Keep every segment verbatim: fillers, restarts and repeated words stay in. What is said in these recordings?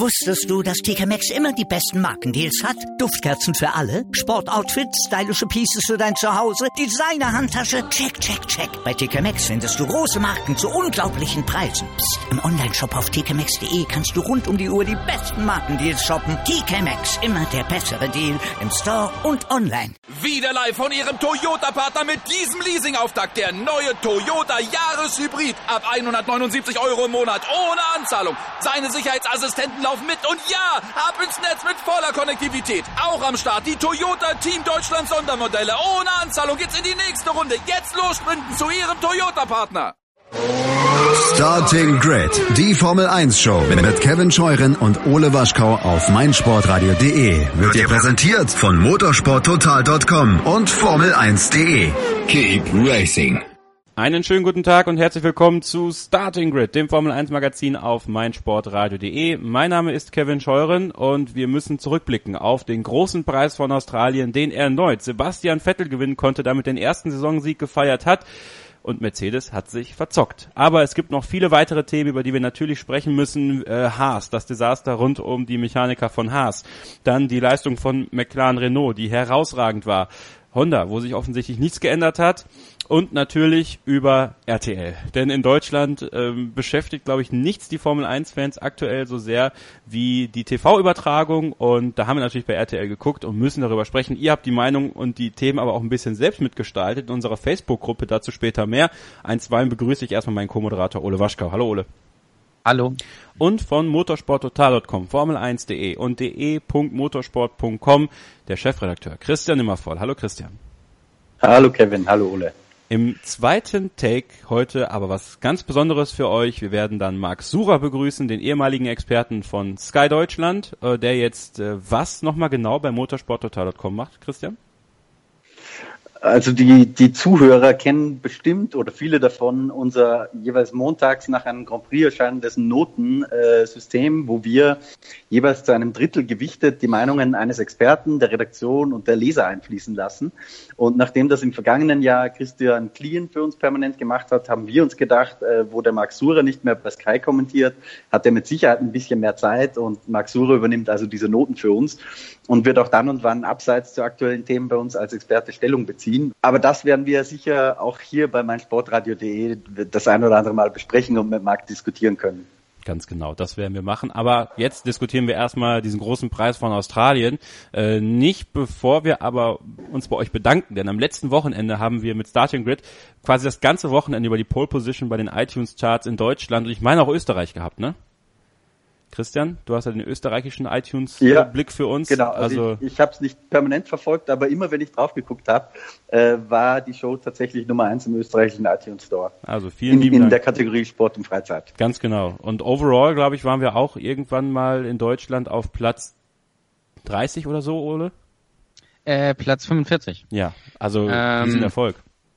Wusstest du, dass T K Maxx immer die besten Markendeals hat? Duftkerzen für alle, Sportoutfits, stylische Pieces für dein Zuhause, Designer-Handtasche, check, check, check. Bei T K Maxx findest du große Marken zu unglaublichen Preisen. Psst. Im Onlineshop auf t k maxx punkt d e kannst du rund um die Uhr die besten Markendeals shoppen. T K Maxx, immer der bessere Deal im Store und online. Wieder live von Ihrem Toyota-Partner mit diesem Leasing-Auftakt. Der neue Toyota Jahreshybrid. Ab hundertneunundsiebzig Euro im Monat ohne Anzahlung. Seine Sicherheitsassistenten laufen mit und ja, ab ins Netz mit voller Konnektivität. Auch am Start die Toyota Team Deutschland Sondermodelle. Ohne Anzahlung geht's in die nächste Runde. Jetzt los sprinten zu Ihrem Toyota-Partner. Starting Grid, die Formel eins Show mit Kevin Scheuren und Ole Waschkau auf meinsportradio punkt de wird dir präsentiert von motorsporttotal punkt com und Formel eins punkt de. Keep racing. Einen schönen guten Tag und herzlich willkommen zu Starting Grid, dem Formel eins Magazin auf meinsportradio punkt de. Mein Name ist Kevin Scheuren und wir müssen zurückblicken auf den großen Preis von Australien, den erneut Sebastian Vettel gewinnen konnte, damit den ersten Saisonsieg gefeiert hat. Und Mercedes hat sich verzockt. Aber es gibt noch viele weitere Themen, über die wir natürlich sprechen müssen. Äh, Haas, das Desaster rund um die Mechaniker von Haas. Dann die Leistung von McLaren Renault, die herausragend war. Honda, wo sich offensichtlich nichts geändert hat. Und natürlich über R T L. Denn in Deutschland ähm, beschäftigt, glaube ich, nichts die Formel eins Fans aktuell so sehr wie die T V-Übertragung. Und da haben wir natürlich bei R T L geguckt und müssen darüber sprechen. Ihr habt die Meinung und die Themen aber auch ein bisschen selbst mitgestaltet in unserer Facebook-Gruppe. Dazu später mehr. Einstweilen begrüße ich erstmal meinen Co-Moderator Ole Waschkau. Hallo Ole. Hallo. Und von motorsporttotal punkt com, Formel eins punkt de und de punkt motorsport punkt com der Chefredakteur Christian Nimmervoll. Hallo Christian. Hallo Kevin, hallo Ole. Im zweiten Take heute aber was ganz Besonderes für euch. Wir werden dann Marc Surer begrüßen, den ehemaligen Experten von Sky Deutschland, der jetzt was nochmal genau bei motorsporttotal punkt com macht, Christian? Also die, die Zuhörer kennen bestimmt oder viele davon unser jeweils montags nach einem Grand Prix erscheinendes Notensystem, äh, wo wir jeweils zu einem Drittel gewichtet die Meinungen eines Experten, der Redaktion und der Leser einfließen lassen. Und nachdem das im vergangenen Jahr Christian Klien für uns permanent gemacht hat, haben wir uns gedacht, äh, wo der Marc Surer nicht mehr bei Sky kommentiert, hat er mit Sicherheit ein bisschen mehr Zeit und Marc Surer übernimmt also diese Noten für uns und wird auch dann und wann abseits zu aktuellen Themen bei uns als Experte Stellung beziehen. Aber das werden wir sicher auch hier bei meinsportradio punkt de das ein oder andere Mal besprechen und mit Marc diskutieren können. Ganz genau, das werden wir machen. Aber jetzt diskutieren wir erstmal diesen großen Preis von Australien. Äh, nicht bevor wir aber uns bei euch bedanken, denn am letzten Wochenende haben wir mit Starting Grid quasi das ganze Wochenende über die Pole Position bei den iTunes-Charts in Deutschland und ich meine auch Österreich gehabt, ne? Christian, du hast ja den österreichischen iTunes-Blick ja, für uns. Genau, also, also ich, ich habe es nicht permanent verfolgt, aber immer wenn ich drauf geguckt habe, äh, war die Show tatsächlich Nummer eins im österreichischen iTunes Store. Also vielen in, lieben in Dank. Der Kategorie Sport und Freizeit. Ganz genau. Und overall, glaube ich, waren wir auch irgendwann mal in Deutschland auf Platz dreißig oder so, Ole? Äh, Platz fünfundvierzig. Ja, also ähm, diesen Erfolg.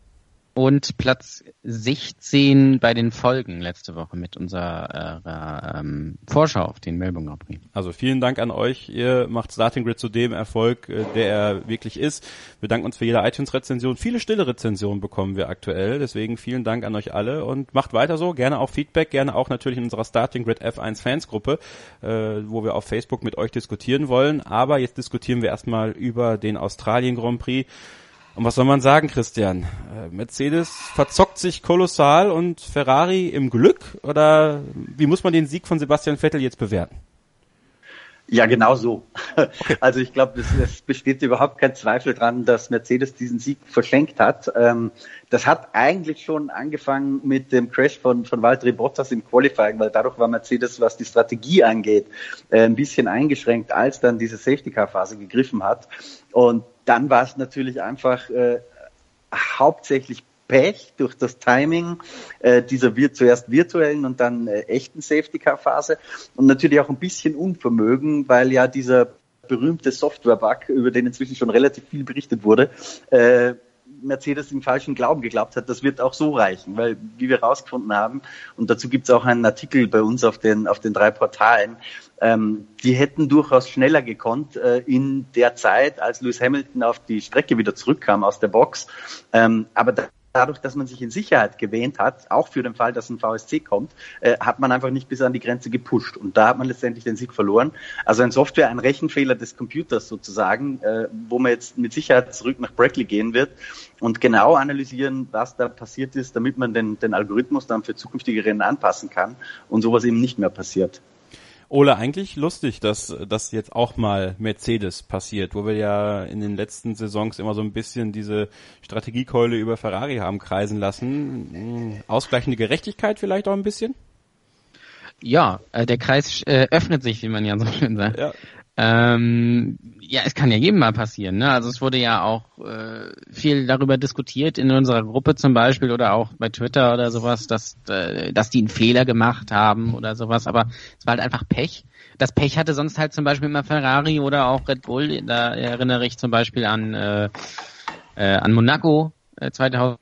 Und Platz sechzehn bei den Folgen letzte Woche mit unserer äh, ähm, Vorschau auf den Melbourne Grand Prix. Also vielen Dank an euch. Ihr macht Starting Grid zu dem Erfolg, äh, der er wirklich ist. Wir danken uns für jede iTunes-Rezension. Viele stille Rezensionen bekommen wir aktuell. Deswegen vielen Dank an euch alle und macht weiter so. Gerne auch Feedback, gerne auch natürlich in unserer Starting Grid F eins Fansgruppe, äh, wo wir auf Facebook mit euch diskutieren wollen. Aber jetzt diskutieren wir erstmal über den Australien Grand Prix. Und was soll man sagen, Christian? Mercedes verzockt sich kolossal und Ferrari im Glück? Oder wie muss man den Sieg von Sebastian Vettel jetzt bewerten? Ja, genau so. Okay. Also ich glaube, es, es besteht überhaupt kein Zweifel dran, dass Mercedes diesen Sieg verschenkt hat. Ähm, das hat eigentlich schon angefangen mit dem Crash von, von Valtteri Bottas im Qualifying, weil dadurch war Mercedes, was die Strategie angeht, äh, ein bisschen eingeschränkt, als dann diese Safety-Car-Phase gegriffen hat. Und dann war es natürlich einfach äh, hauptsächlich Pech durch das Timing äh, dieser wir zuerst virtuellen und dann äh, echten Safety-Car-Phase und natürlich auch ein bisschen Unvermögen, weil ja dieser berühmte Software-Bug, über den inzwischen schon relativ viel berichtet wurde, äh, Mercedes im falschen Glauben geglaubt hat, das wird auch so reichen, weil wie wir rausgefunden haben, und dazu gibt es auch einen Artikel bei uns auf den auf den drei Portalen, ähm, die hätten durchaus schneller gekonnt äh, in der Zeit, als Lewis Hamilton auf die Strecke wieder zurückkam aus der Box, ähm, aber dadurch, dass man sich in Sicherheit gewähnt hat, auch für den Fall, dass ein V S C kommt, äh, hat man einfach nicht bis an die Grenze gepusht. Und da hat man letztendlich den Sieg verloren. Also ein Software, ein Rechenfehler des Computers sozusagen, äh, wo man jetzt mit Sicherheit zurück nach Brackley gehen wird und genau analysieren, was da passiert ist, damit man den, den Algorithmus dann für zukünftige Rennen anpassen kann und sowas eben nicht mehr passiert. Ole, eigentlich lustig, dass das jetzt auch mal Mercedes passiert, wo wir ja in den letzten Saisons immer so ein bisschen diese Strategiekeule über Ferrari haben kreisen lassen. Ausgleichende Gerechtigkeit vielleicht auch ein bisschen? Ja, äh, der Kreis äh, öffnet sich, wie man ja so schön sagt. Ja. Ähm, ja, es kann ja jedem mal passieren, ne? Also es wurde ja auch äh, viel darüber diskutiert in unserer Gruppe zum Beispiel oder auch bei Twitter oder sowas, dass äh, dass die einen Fehler gemacht haben oder sowas, aber es war halt einfach Pech. Das Pech hatte sonst halt zum Beispiel immer Ferrari oder auch Red Bull. Da erinnere ich zum Beispiel an äh, äh, an Monaco äh,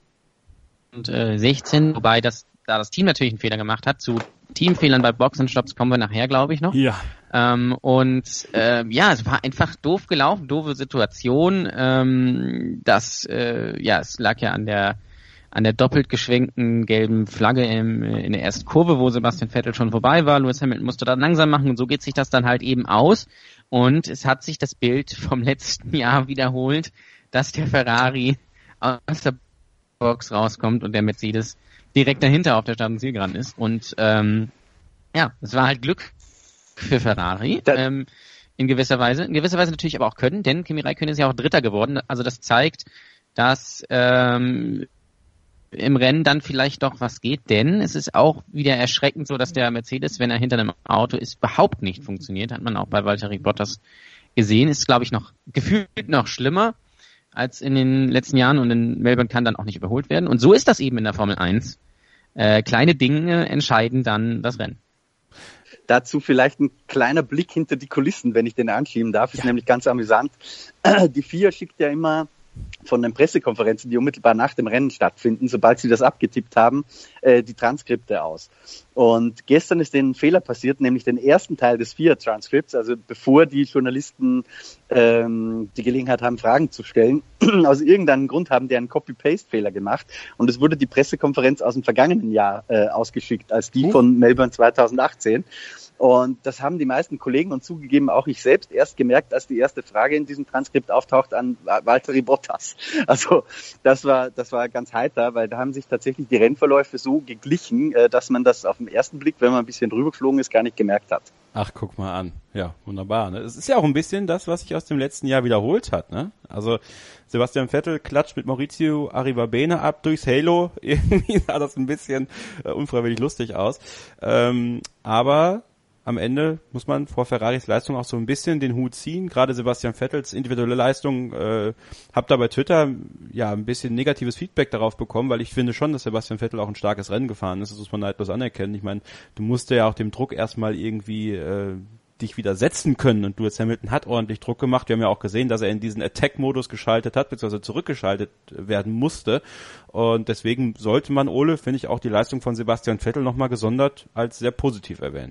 zweitausendsechzehn, wobei das da das Team natürlich einen Fehler gemacht hat. Zu Teamfehlern bei Boxenstopps kommen wir nachher, glaube ich, noch. Ja. Ähm, und äh, ja, es war einfach doof gelaufen, doofe Situation. Ähm, das, äh, ja, es lag ja an der an der doppelt geschwenkten gelben Flagge im, in der ersten Kurve, wo Sebastian Vettel schon vorbei war. Lewis Hamilton musste dann langsam machen und so geht sich das dann halt eben aus. Und es hat sich das Bild vom letzten Jahr wiederholt, dass der Ferrari aus der Box rauskommt und der Mercedes direkt dahinter auf der Start- und Zielgeraden ist. Und ähm, ja, es war halt Glück für Ferrari, ähm, in gewisser Weise. In gewisser Weise natürlich aber auch Können, denn Kimi Räikkönen ist ja auch Dritter geworden. Also das zeigt, dass ähm, im Rennen dann vielleicht doch was geht, denn es ist auch wieder erschreckend so, dass der Mercedes, wenn er hinter einem Auto ist, überhaupt nicht funktioniert. Hat man auch bei Valtteri Bottas gesehen. Ist, glaube ich, noch gefühlt noch schlimmer als in den letzten Jahren und in Melbourne kann dann auch nicht überholt werden. Und so ist das eben in der Formel eins. Äh, kleine Dinge entscheiden dann das Rennen. Dazu vielleicht ein kleiner Blick hinter die Kulissen, wenn ich den anschieben darf, ist ja nämlich ganz amüsant. Die F I A schickt ja immer von den Pressekonferenzen, die unmittelbar nach dem Rennen stattfinden, sobald sie das abgetippt haben, äh, die Transkripte aus. Und gestern ist denen ein Fehler passiert, nämlich den ersten Teil des F I A-Transkripts, also bevor die Journalisten ähm, die Gelegenheit haben, Fragen zu stellen. Aus irgendeinem Grund haben die einen Copy-Paste-Fehler gemacht und es wurde die Pressekonferenz aus dem vergangenen Jahr äh, ausgeschickt, als die von Melbourne zweitausendachtzehn. Und das haben die meisten Kollegen und zugegeben auch ich selbst erst gemerkt, als die erste Frage in diesem Transkript auftaucht an Valtteri Bottas. Also das war das war ganz heiter, weil da haben sich tatsächlich die Rennverläufe so geglichen, dass man das auf den ersten Blick, wenn man ein bisschen drüber geflogen ist, gar nicht gemerkt hat. Ach, guck mal an. Ja, wunderbar. Ne? Es ist ja auch ein bisschen das, was sich aus dem letzten Jahr wiederholt hat. Ne? Also Sebastian Vettel klatscht mit Maurizio Arrivabene ab durchs Halo. Irgendwie sah das ein bisschen äh, unfreiwillig lustig aus. Ähm, aber am Ende muss man vor Ferraris Leistung auch so ein bisschen den Hut ziehen. Gerade Sebastian Vettels individuelle Leistung, äh, hab da bei Twitter ja ein bisschen negatives Feedback darauf bekommen, weil ich finde schon, dass Sebastian Vettel auch ein starkes Rennen gefahren ist. Das muss man neidlos anerkennen. Ich meine, du musst ja auch dem Druck erstmal irgendwie äh, dich widersetzen können und Lewis Hamilton hat ordentlich Druck gemacht. Wir haben ja auch gesehen, dass er in diesen Attack-Modus geschaltet hat, beziehungsweise zurückgeschaltet werden musste. Und deswegen sollte man, Ole, finde ich, auch die Leistung von Sebastian Vettel nochmal gesondert als sehr positiv erwähnen.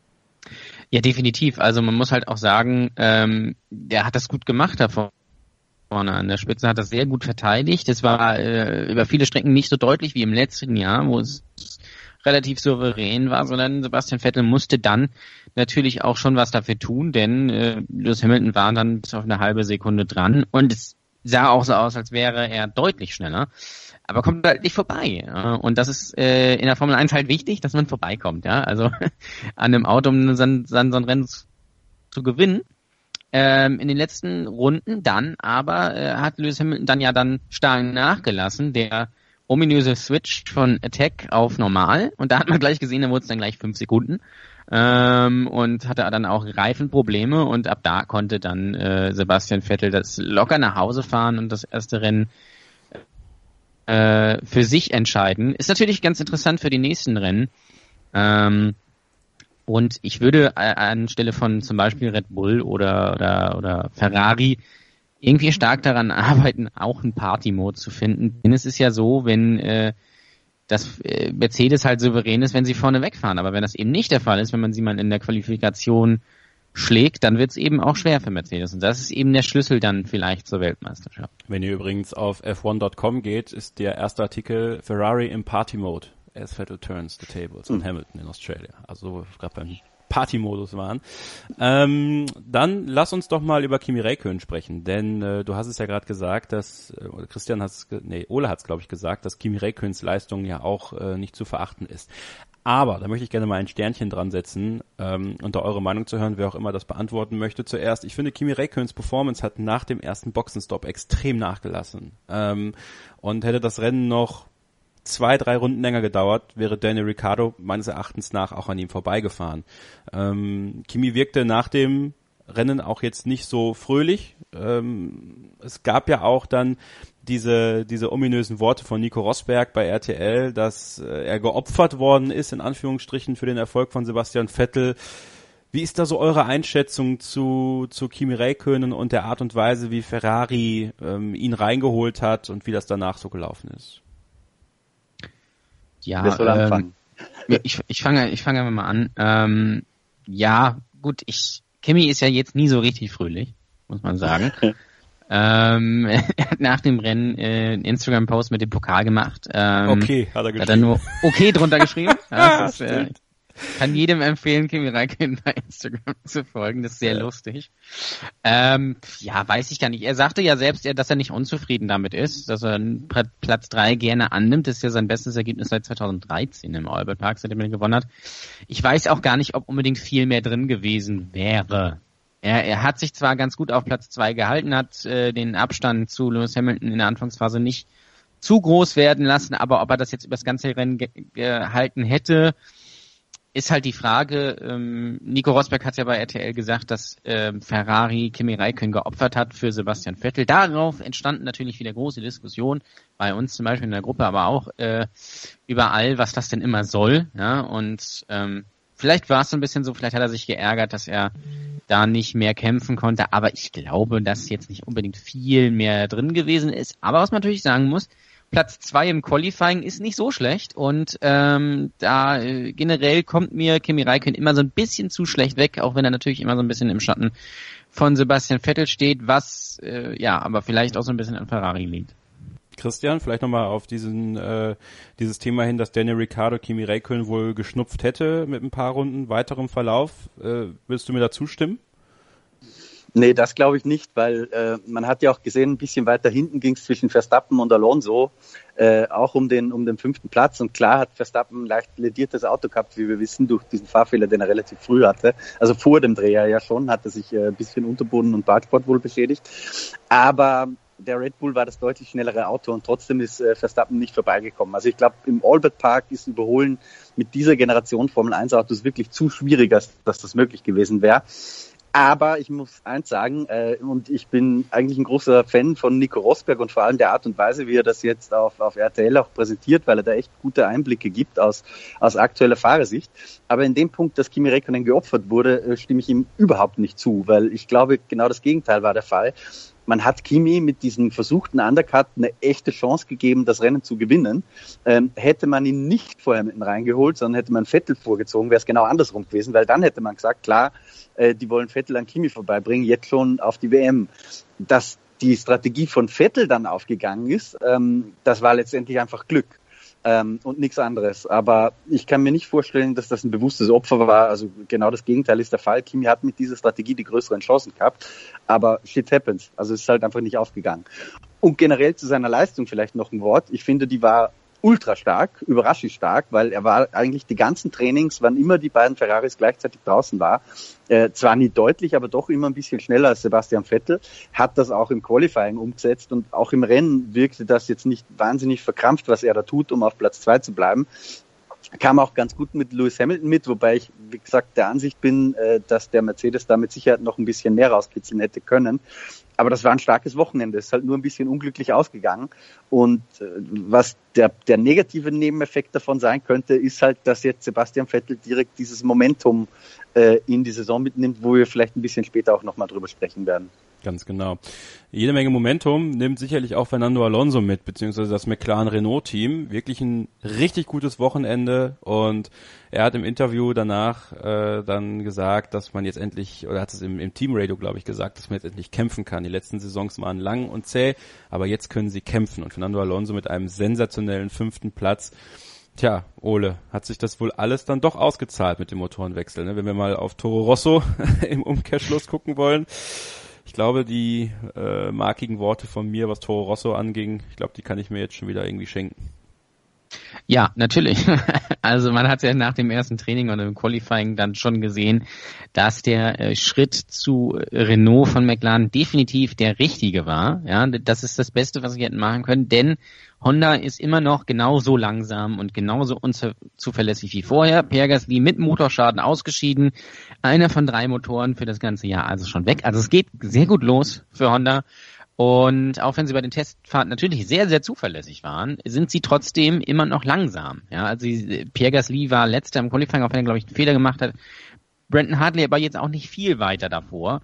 Ja, definitiv. Also man muss halt auch sagen, ähm, der hat das gut gemacht da vorne an der Spitze, hat das sehr gut verteidigt. Es war äh, über viele Strecken nicht so deutlich wie im letzten Jahr, wo es relativ souverän war, sondern Sebastian Vettel musste dann natürlich auch schon was dafür tun, denn äh, Lewis Hamilton war dann bis auf eine halbe Sekunde dran und es sah auch so aus, als wäre er deutlich schneller. Aber kommt halt nicht vorbei. Und das ist äh, in der Formel eins halt wichtig, dass man vorbeikommt. Ja, also an einem Auto, um so ein, so ein Rennen zu gewinnen. Ähm, in den letzten Runden dann aber äh, hat Lewis Hamilton dann ja dann stark nachgelassen. Der ominöse Switch von Attack auf Normal. Und da hat man gleich gesehen, da wurde es dann gleich fünf Sekunden. Ähm, und hatte dann auch Reifenprobleme. Und ab da konnte dann äh, Sebastian Vettel das locker nach Hause fahren und das erste Rennen für sich entscheiden. Ist natürlich ganz interessant für die nächsten Rennen. Ähm, und ich würde anstelle von zum Beispiel Red Bull oder, oder, oder Ferrari irgendwie stark daran arbeiten, auch einen Party-Mode zu finden. Denn es ist ja so, wenn äh, das äh, Mercedes halt souverän ist, wenn sie vorne wegfahren. Aber wenn das eben nicht der Fall ist, wenn man sie mal in der Qualifikation schlägt, dann wird es eben auch schwer für Mercedes. Und das ist eben der Schlüssel dann vielleicht zur Weltmeisterschaft. Wenn ihr übrigens auf F eins Punkt com geht, ist der erste Artikel Ferrari im Party Mode as Vettel turns the tables in Hamilton in Australia. Also gerade beim Party-Modus waren. Ähm, dann lass uns doch mal über Kimi Räikkönen sprechen, denn äh, du hast es ja gerade gesagt, dass äh, Christian hat es, nee, Ole hat es glaube ich gesagt, dass Kimi Räikköns Leistung ja auch äh, nicht zu verachten ist. Aber da möchte ich gerne mal ein Sternchen dran setzen, ähm, und da eure Meinung zu hören, wer auch immer das beantworten möchte. Zuerst, ich finde, Kimi Räikköns Performance hat nach dem ersten Boxenstopp extrem nachgelassen. Ähm, und hätte das Rennen noch zwei, drei Runden länger gedauert, wäre Daniel Ricciardo meines Erachtens nach auch an ihm vorbeigefahren. Ähm, Kimi wirkte nach dem Rennen auch jetzt nicht so fröhlich. Ähm, es gab ja auch dann diese diese ominösen Worte von Nico Rosberg bei R T L, dass äh, er geopfert worden ist, in Anführungsstrichen, für den Erfolg von Sebastian Vettel. Wie ist da so eure Einschätzung zu zu Kimi Räikkönen und der Art und Weise, wie Ferrari ähm, ihn reingeholt hat und wie das danach so gelaufen ist? Ja, Wer soll anfangen? Ähm, ich, ich fange ich fange mal an. Ähm, ja, gut, ich Kimi ist ja jetzt nie so richtig fröhlich, muss man sagen. ähm, er hat nach dem Rennen äh, einen Instagram-Post mit dem Pokal gemacht. Ähm, okay, hat er geschrieben. Hat er nur okay drunter geschrieben. Ja, das ist, äh, kann jedem empfehlen, Kimi Räikkönen bei Instagram zu folgen. Das ist sehr ja. lustig. Ähm, ja, weiß ich gar nicht. Er sagte ja selbst, dass er nicht unzufrieden damit ist, dass er Platz drei gerne annimmt. Das ist ja sein bestes Ergebnis seit zweitausenddreizehn im Albert Park, seitdem er gewonnen hat. Ich weiß auch gar nicht, ob unbedingt viel mehr drin gewesen wäre. Er, er hat sich zwar ganz gut auf Platz zwei gehalten, hat äh, den Abstand zu Lewis Hamilton in der Anfangsphase nicht zu groß werden lassen, aber ob er das jetzt über das ganze Rennen ge- gehalten hätte, ist halt die Frage. ähm, Nico Rosberg hat ja bei R T L gesagt, dass ähm, Ferrari Kimi Räikkönen geopfert hat für Sebastian Vettel. Darauf entstanden natürlich wieder große Diskussionen, bei uns zum Beispiel in der Gruppe, aber auch äh, überall, was das denn immer soll. Ja? Und ähm, vielleicht war es so ein bisschen so, vielleicht hat er sich geärgert, dass er da nicht mehr kämpfen konnte, aber ich glaube, dass jetzt nicht unbedingt viel mehr drin gewesen ist. Aber was man natürlich sagen muss, Platz zwei im Qualifying ist nicht so schlecht und ähm, da äh, generell kommt mir Kimi Räikkönen immer so ein bisschen zu schlecht weg, auch wenn er natürlich immer so ein bisschen im Schatten von Sebastian Vettel steht, was äh, ja, aber vielleicht auch so ein bisschen an Ferrari liegt. Christian, vielleicht nochmal auf diesen äh, dieses Thema hin, dass Daniel Ricciardo Kimi Räikkönen wohl geschnupft hätte mit ein paar Runden weiterem Verlauf. Äh, willst du mir da zustimmen? Nee, das glaube ich nicht, weil äh, man hat ja auch gesehen, ein bisschen weiter hinten ging es zwischen Verstappen und Alonso, äh, auch um den um den fünften Platz. Und klar hat Verstappen ein leicht lediertes Auto gehabt, wie wir wissen, durch diesen Fahrfehler, den er relativ früh hatte. Also vor dem Dreher ja schon, hat er sich äh, ein bisschen Unterboden und Badsport wohl beschädigt. Aber der Red Bull war das deutlich schnellere Auto und trotzdem ist äh, Verstappen nicht vorbeigekommen. Also ich glaube, im Albert Park ist Überholen mit dieser Generation Formel eins Autos wirklich zu schwierig, als dass das möglich gewesen wäre. Aber ich muss eins sagen, äh, und ich bin eigentlich ein großer Fan von Nico Rosberg und vor allem der Art und Weise, wie er das jetzt auf, auf R T L auch präsentiert, weil er da echt gute Einblicke gibt aus, aus aktueller Fahrersicht. Aber in dem Punkt, dass Kimi Räikkönen geopfert wurde, äh, stimme ich ihm überhaupt nicht zu, weil ich glaube, genau das Gegenteil war der Fall. Man hat Kimi mit diesem versuchten Undercut eine echte Chance gegeben, das Rennen zu gewinnen. Ähm, hätte man ihn nicht vorher mit reingeholt, sondern hätte man Vettel vorgezogen, wäre es genau andersrum gewesen, weil dann hätte man gesagt, klar, äh, die wollen Vettel an Kimi vorbeibringen, jetzt schon auf die W M. Dass die Strategie von Vettel dann aufgegangen ist, ähm, das war letztendlich einfach Glück. Ähm, und nichts anderes. Aber ich kann mir nicht vorstellen, dass das ein bewusstes Opfer war. Also genau das Gegenteil ist der Fall. Kimi hat mit dieser Strategie die größeren Chancen gehabt. Aber shit happens. Also es ist halt einfach nicht aufgegangen. Und generell zu seiner Leistung vielleicht noch ein Wort. Ich finde, die war ultra stark, überraschend stark, weil er war eigentlich die ganzen Trainings, wann immer die beiden Ferraris gleichzeitig draußen war, äh, zwar nie deutlich, aber doch immer ein bisschen schneller als Sebastian Vettel, hat das auch im Qualifying umgesetzt und auch im Rennen wirkte das jetzt nicht wahnsinnig verkrampft, was er da tut, um auf Platz zwei zu bleiben. Kam auch ganz gut mit Lewis Hamilton mit, wobei ich, wie gesagt, der Ansicht bin, äh, dass der Mercedes da mit Sicherheit noch ein bisschen mehr rauskitzeln hätte können. Aber das war ein starkes Wochenende. Es ist halt nur ein bisschen unglücklich ausgegangen. Und äh, was der, der negative Nebeneffekt davon sein könnte, ist halt, dass jetzt Sebastian Vettel direkt dieses Momentum äh, in die Saison mitnimmt, wo wir vielleicht ein bisschen später auch nochmal drüber sprechen werden. Ganz genau. Jede Menge Momentum nimmt sicherlich auch Fernando Alonso mit, beziehungsweise das McLaren-Renault-Team. Wirklich ein richtig gutes Wochenende und er hat im Interview danach äh, dann gesagt, dass man jetzt endlich, oder hat es im, im Teamradio, glaube ich, gesagt, dass man jetzt endlich kämpfen kann. Die letzten Saisons waren lang und zäh, aber jetzt können sie kämpfen und Fernando Alonso mit einem sensationellen fünften Platz. Tja, Ole, hat sich das wohl alles dann doch ausgezahlt mit dem Motorenwechsel, ne? Wenn wir mal auf Toro Rosso im Umkehrschluss gucken wollen. Ich glaube, die äh, markigen Worte von mir, was Toro Rosso anging, ich glaube, die kann ich mir jetzt schon wieder irgendwie schenken. Ja, natürlich. Also man hat ja nach dem ersten Training und im Qualifying dann schon gesehen, dass der äh, Schritt zu Renault von McLaren definitiv der richtige war. Ja, das ist das Beste, was sie hätten machen können, denn Honda ist immer noch genauso langsam und genauso unzuverlässig wie vorher. Pierre Gasly mit Motorschaden ausgeschieden. Einer von drei Motoren für das ganze Jahr also schon weg. Also es geht sehr gut los für Honda. Und auch wenn sie bei den Testfahrten natürlich sehr, sehr zuverlässig waren, sind sie trotzdem immer noch langsam. Ja, also Pierre Gasly war letzter im Qualifying, auch wenn er, glaube ich, einen Fehler gemacht hat. Brandon Hartley aber jetzt auch nicht viel weiter davor.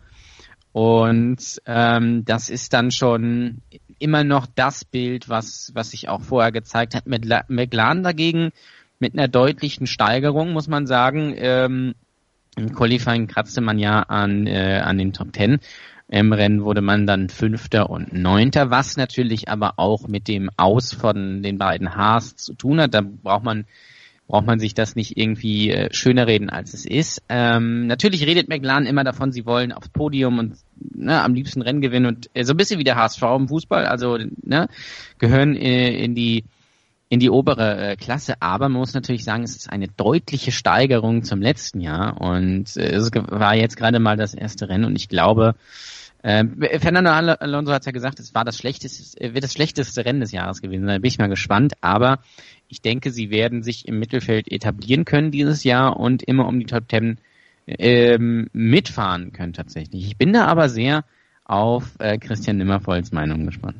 Und ähm, das ist dann schon immer noch das Bild, was was sich auch vorher gezeigt hat. Mit La- McLaren dagegen mit einer deutlichen Steigerung, muss man sagen. Ähm, im Qualifying kratzte man ja an äh, an den Top Ten. Im Rennen wurde man dann Fünfter und Neunter, was natürlich aber auch mit dem Aus von den beiden Haas zu tun hat. Da braucht man braucht man sich das nicht irgendwie äh, schöner reden, als es ist. Ähm, natürlich redet McLaren immer davon, sie wollen aufs Podium und ne, am liebsten Rennen gewinnen und äh, so ein bisschen wie der H S V im Fußball, also ne, gehören äh, in die in die obere äh, Klasse, aber man muss natürlich sagen, es ist eine deutliche Steigerung zum letzten Jahr und äh, es war jetzt gerade mal das erste Rennen und ich glaube, äh, Fernando Alonso hat ja gesagt, es war das schlechteste, äh, wird das schlechteste Rennen des Jahres gewesen. Da bin ich mal gespannt, aber ich denke, sie werden sich im Mittelfeld etablieren können dieses Jahr und immer um die Top Ten ähm, mitfahren können tatsächlich. Ich bin da aber sehr auf äh, Christian Nimmervolls Meinung gespannt.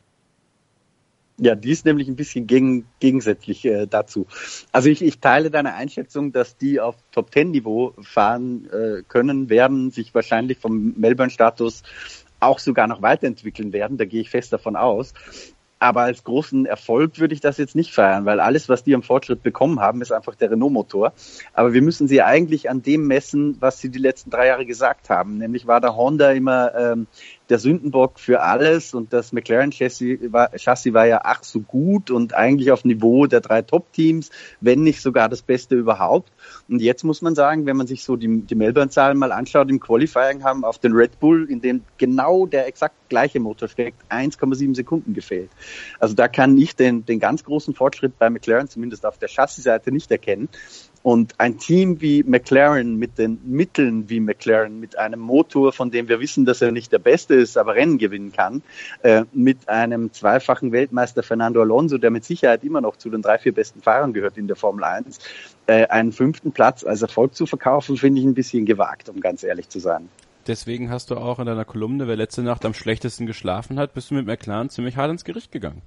Ja, die ist nämlich ein bisschen gegen, gegensätzlich äh, dazu. Also ich, ich teile deine Einschätzung, dass die auf Top-Ten-Niveau fahren äh, können, werden, sich wahrscheinlich vom Melbourne-Status auch sogar noch weiterentwickeln werden. Da gehe ich fest davon aus. Aber als großen Erfolg würde ich das jetzt nicht feiern, weil alles, was die am Fortschritt bekommen haben, ist einfach der Renault-Motor. Aber wir müssen sie eigentlich an dem messen, was sie die letzten drei Jahre gesagt haben. Nämlich war der Honda immer ähm, der Sündenbock für alles und das McLaren-Chassis war, Chassis war ja ach so gut und eigentlich auf Niveau der drei Top-Teams, wenn nicht sogar das Beste überhaupt. Und jetzt muss man sagen, wenn man sich so die, die Melbourne-Zahlen mal anschaut, im Qualifying haben auf den Red Bull, in dem genau der exakt gleiche Motor steckt, eins Komma sieben Sekunden gefehlt. Also da kann ich den, den ganz großen Fortschritt bei McLaren zumindest auf der Chassis-Seite nicht erkennen. Und ein Team wie McLaren mit den Mitteln wie McLaren, mit einem Motor, von dem wir wissen, dass er nicht der Beste ist, aber Rennen gewinnen kann, äh, mit einem zweifachen Weltmeister Fernando Alonso, der mit Sicherheit immer noch zu den drei, vier besten Fahrern gehört in der Formel eins, äh, einen fünften Platz als Erfolg zu verkaufen, finde ich ein bisschen gewagt, um ganz ehrlich zu sein. Deswegen hast du auch in deiner Kolumne, wer letzte Nacht am schlechtesten geschlafen hat, bist du mit McLaren ziemlich hart ins Gericht gegangen.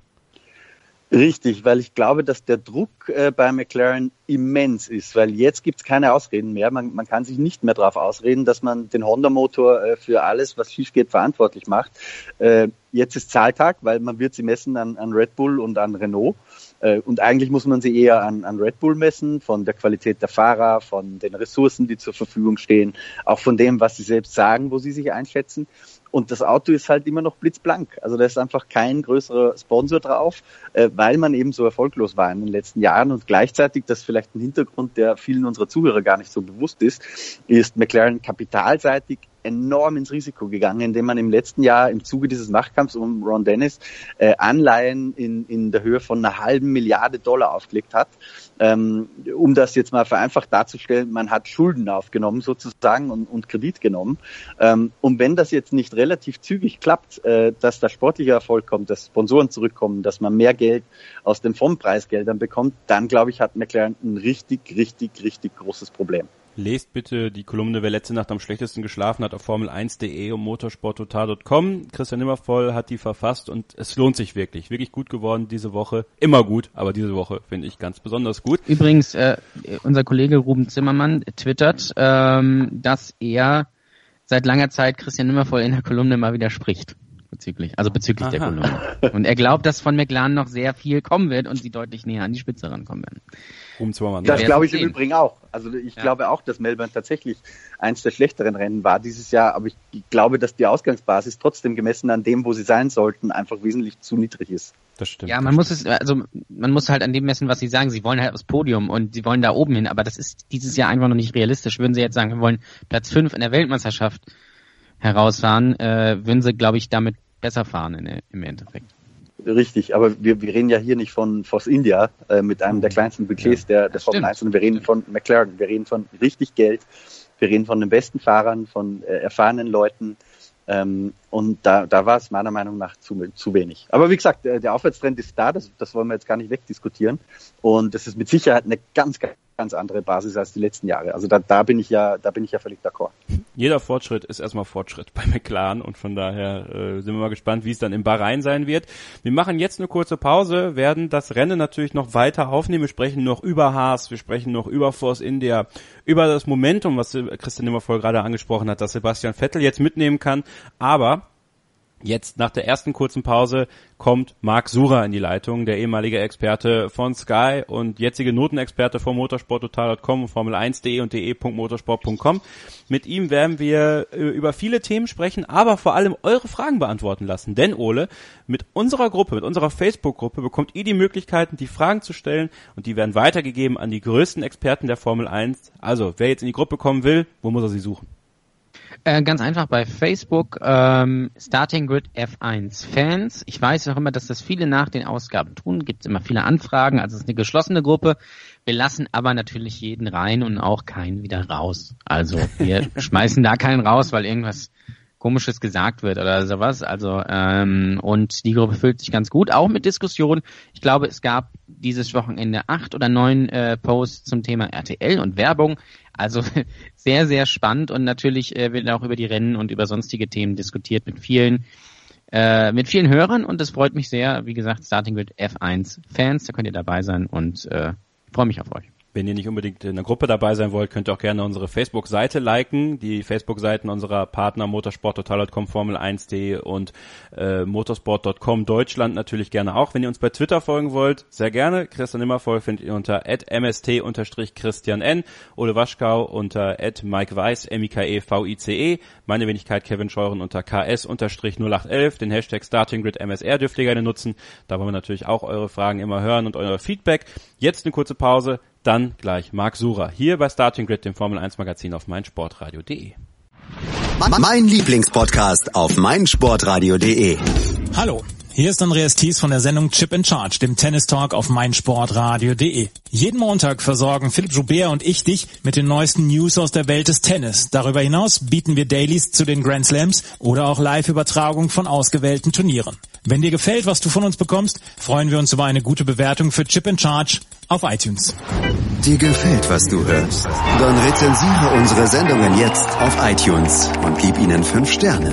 Richtig, weil ich glaube, dass der Druck äh, bei McLaren immens ist, weil jetzt gibt's keine Ausreden mehr. Man, man kann sich nicht mehr darauf ausreden, dass man den Honda-Motor äh, für alles, was schief geht, verantwortlich macht. Äh, jetzt ist Zahltag, weil man wird sie messen an, an Red Bull und an Renault. Äh, und eigentlich muss man sie eher an, an Red Bull messen, von der Qualität der Fahrer, von den Ressourcen, die zur Verfügung stehen, auch von dem, was sie selbst sagen, wo sie sich einschätzen. Und das Auto ist halt immer noch blitzblank. Also da ist einfach kein größerer Sponsor drauf, äh, weil man eben so erfolglos war in den letzten Jahren. Und gleichzeitig, das ist vielleicht ein Hintergrund, der vielen unserer Zuhörer gar nicht so bewusst ist, ist McLaren kapitalseitig enorm ins Risiko gegangen, indem man im letzten Jahr im Zuge dieses Machtkampfs um Ron Dennis äh, Anleihen in, in der Höhe von einer halben Milliarde Dollar aufgelegt hat. Ähm, um das jetzt mal vereinfacht darzustellen, man hat Schulden aufgenommen sozusagen und, und Kredit genommen. Ähm, und wenn das jetzt nicht relativ zügig klappt, äh, dass da sportlicher Erfolg kommt, dass Sponsoren zurückkommen, dass man mehr Geld aus den Fondpreisgeldern bekommt, dann glaube ich, hat McLaren ein richtig, richtig, richtig großes Problem. Lest bitte die Kolumne, wer letzte Nacht am schlechtesten geschlafen hat, auf Formel eins punkt de und motorsport total punkt com. Christian Nimmervoll hat die verfasst und es lohnt sich wirklich. Wirklich gut geworden diese Woche. Immer gut, aber diese Woche finde ich ganz besonders gut. Übrigens, äh, unser Kollege Ruben Zimmermann twittert, ähm, dass er seit langer Zeit Christian Nimmervoll in der Kolumne mal widerspricht. Bezüglich, also bezüglich Aha. der Kolumne. Und er glaubt, dass von McLaren noch sehr viel kommen wird und sie deutlich näher an die Spitze rankommen werden. Das glaube ich im Übrigen auch. Also ich ja. glaube auch, dass Melbourne tatsächlich eins der schlechteren Rennen war dieses Jahr, aber ich glaube, dass die Ausgangsbasis trotzdem gemessen an dem, wo sie sein sollten, einfach wesentlich zu niedrig ist. Das stimmt. Ja, man muss es, also man muss halt an dem messen, was sie sagen. Sie wollen halt aufs Podium und sie wollen da oben hin, aber das ist dieses Jahr einfach noch nicht realistisch. Würden sie jetzt sagen, wir wollen Platz fünf in der Weltmeisterschaft herausfahren, äh, würden sie, glaube ich, damit besser fahren in, im Endeffekt. Richtig, aber wir, wir reden ja hier nicht von Force India äh, mit einem der kleinsten Budgets ja, der, der Formel eins, sondern wir reden von McLaren, wir reden von richtig Geld, wir reden von den besten Fahrern, von äh, erfahrenen Leuten ähm, und da, da war es meiner Meinung nach zu, zu wenig. Aber wie gesagt, der, der Aufwärtstrend ist da, das, das wollen wir jetzt gar nicht wegdiskutieren und das ist mit Sicherheit eine ganz, ganz ganz andere Basis als die letzten Jahre. Also da, da bin ich ja, da bin ich ja völlig d'accord. Jeder Fortschritt ist erstmal Fortschritt bei McLaren und von daher äh, sind wir mal gespannt, wie es dann in Bahrain sein wird. Wir machen jetzt eine kurze Pause, werden das Rennen natürlich noch weiter aufnehmen. Wir sprechen noch über Haas, wir sprechen noch über Force India, über das Momentum, was Christian Nimmervoll gerade angesprochen hat, dass Sebastian Vettel jetzt mitnehmen kann. Aber jetzt nach der ersten kurzen Pause kommt Marc Surer in die Leitung, der ehemalige Experte von Sky und jetzige Notenexperte von motorsport total punkt com und Formel eins punkt de und de punkt motorsport punkt com. Mit ihm werden wir über viele Themen sprechen, aber vor allem eure Fragen beantworten lassen. Denn Ole, mit unserer Gruppe, mit unserer Facebook-Gruppe bekommt ihr die Möglichkeiten, die Fragen zu stellen und die werden weitergegeben an die größten Experten der Formel eins. Also, wer jetzt in die Gruppe kommen will, wo muss er sie suchen? Äh, ganz einfach bei Facebook, ähm, Starting Grid F eins Fans. Ich weiß noch immer, dass das viele nach den Ausgaben tun. Gibt immer viele Anfragen, also es ist eine geschlossene Gruppe. Wir lassen aber natürlich jeden rein und auch keinen wieder raus. Also wir schmeißen da keinen raus, weil irgendwas Komisches gesagt wird oder sowas. Also ähm, und die Gruppe füllt sich ganz gut, auch mit Diskussionen. Ich glaube, es gab dieses Wochenende acht oder neun äh, Posts zum Thema R T L und Werbung. Also sehr, sehr spannend und natürlich äh, wird auch über die Rennen und über sonstige Themen diskutiert mit vielen äh, mit vielen Hörern und es freut mich sehr. Wie gesagt, Starting Grid F eins Fans, da könnt ihr dabei sein und äh, freue mich auf euch. Wenn ihr nicht unbedingt in der Gruppe dabei sein wollt, könnt ihr auch gerne unsere Facebook-Seite liken. Die Facebook-Seiten unserer Partner motorsport total punkt com, Formel eins punkt de und äh, motorsport punkt com Deutschland natürlich gerne auch. Wenn ihr uns bei Twitter folgen wollt, sehr gerne. Christian Nimmervoll findet ihr unter at m s t christian n, Ole Waschkau unter at mike weiss, M I K E V I C E, meine Wenigkeit Kevin Scheuren unter K S null acht elf, den Hashtag StartingGrid M S R dürft ihr gerne nutzen. Da wollen wir natürlich auch eure Fragen immer hören und euer Feedback. Jetzt eine kurze Pause. Dann gleich Marc Surer hier bei Starting Grid, dem Formel eins Magazin auf meinsportradio punkt de. Mein Lieblingspodcast auf meinsportradio punkt de. Hallo, hier ist Andreas Thies von der Sendung Chip in Charge, dem Tennis Talk auf meinsportradio punkt de. Jeden Montag versorgen Philipp Joubert und ich dich mit den neuesten News aus der Welt des Tennis. Darüber hinaus bieten wir Dailies zu den Grand Slams oder auch Live-Übertragung von ausgewählten Turnieren. Wenn dir gefällt, was du von uns bekommst, freuen wir uns über eine gute Bewertung für Chip in Charge auf iTunes. Dir gefällt, was du hörst? Dann rezensiere unsere Sendungen jetzt auf iTunes und gib ihnen fünf Sterne.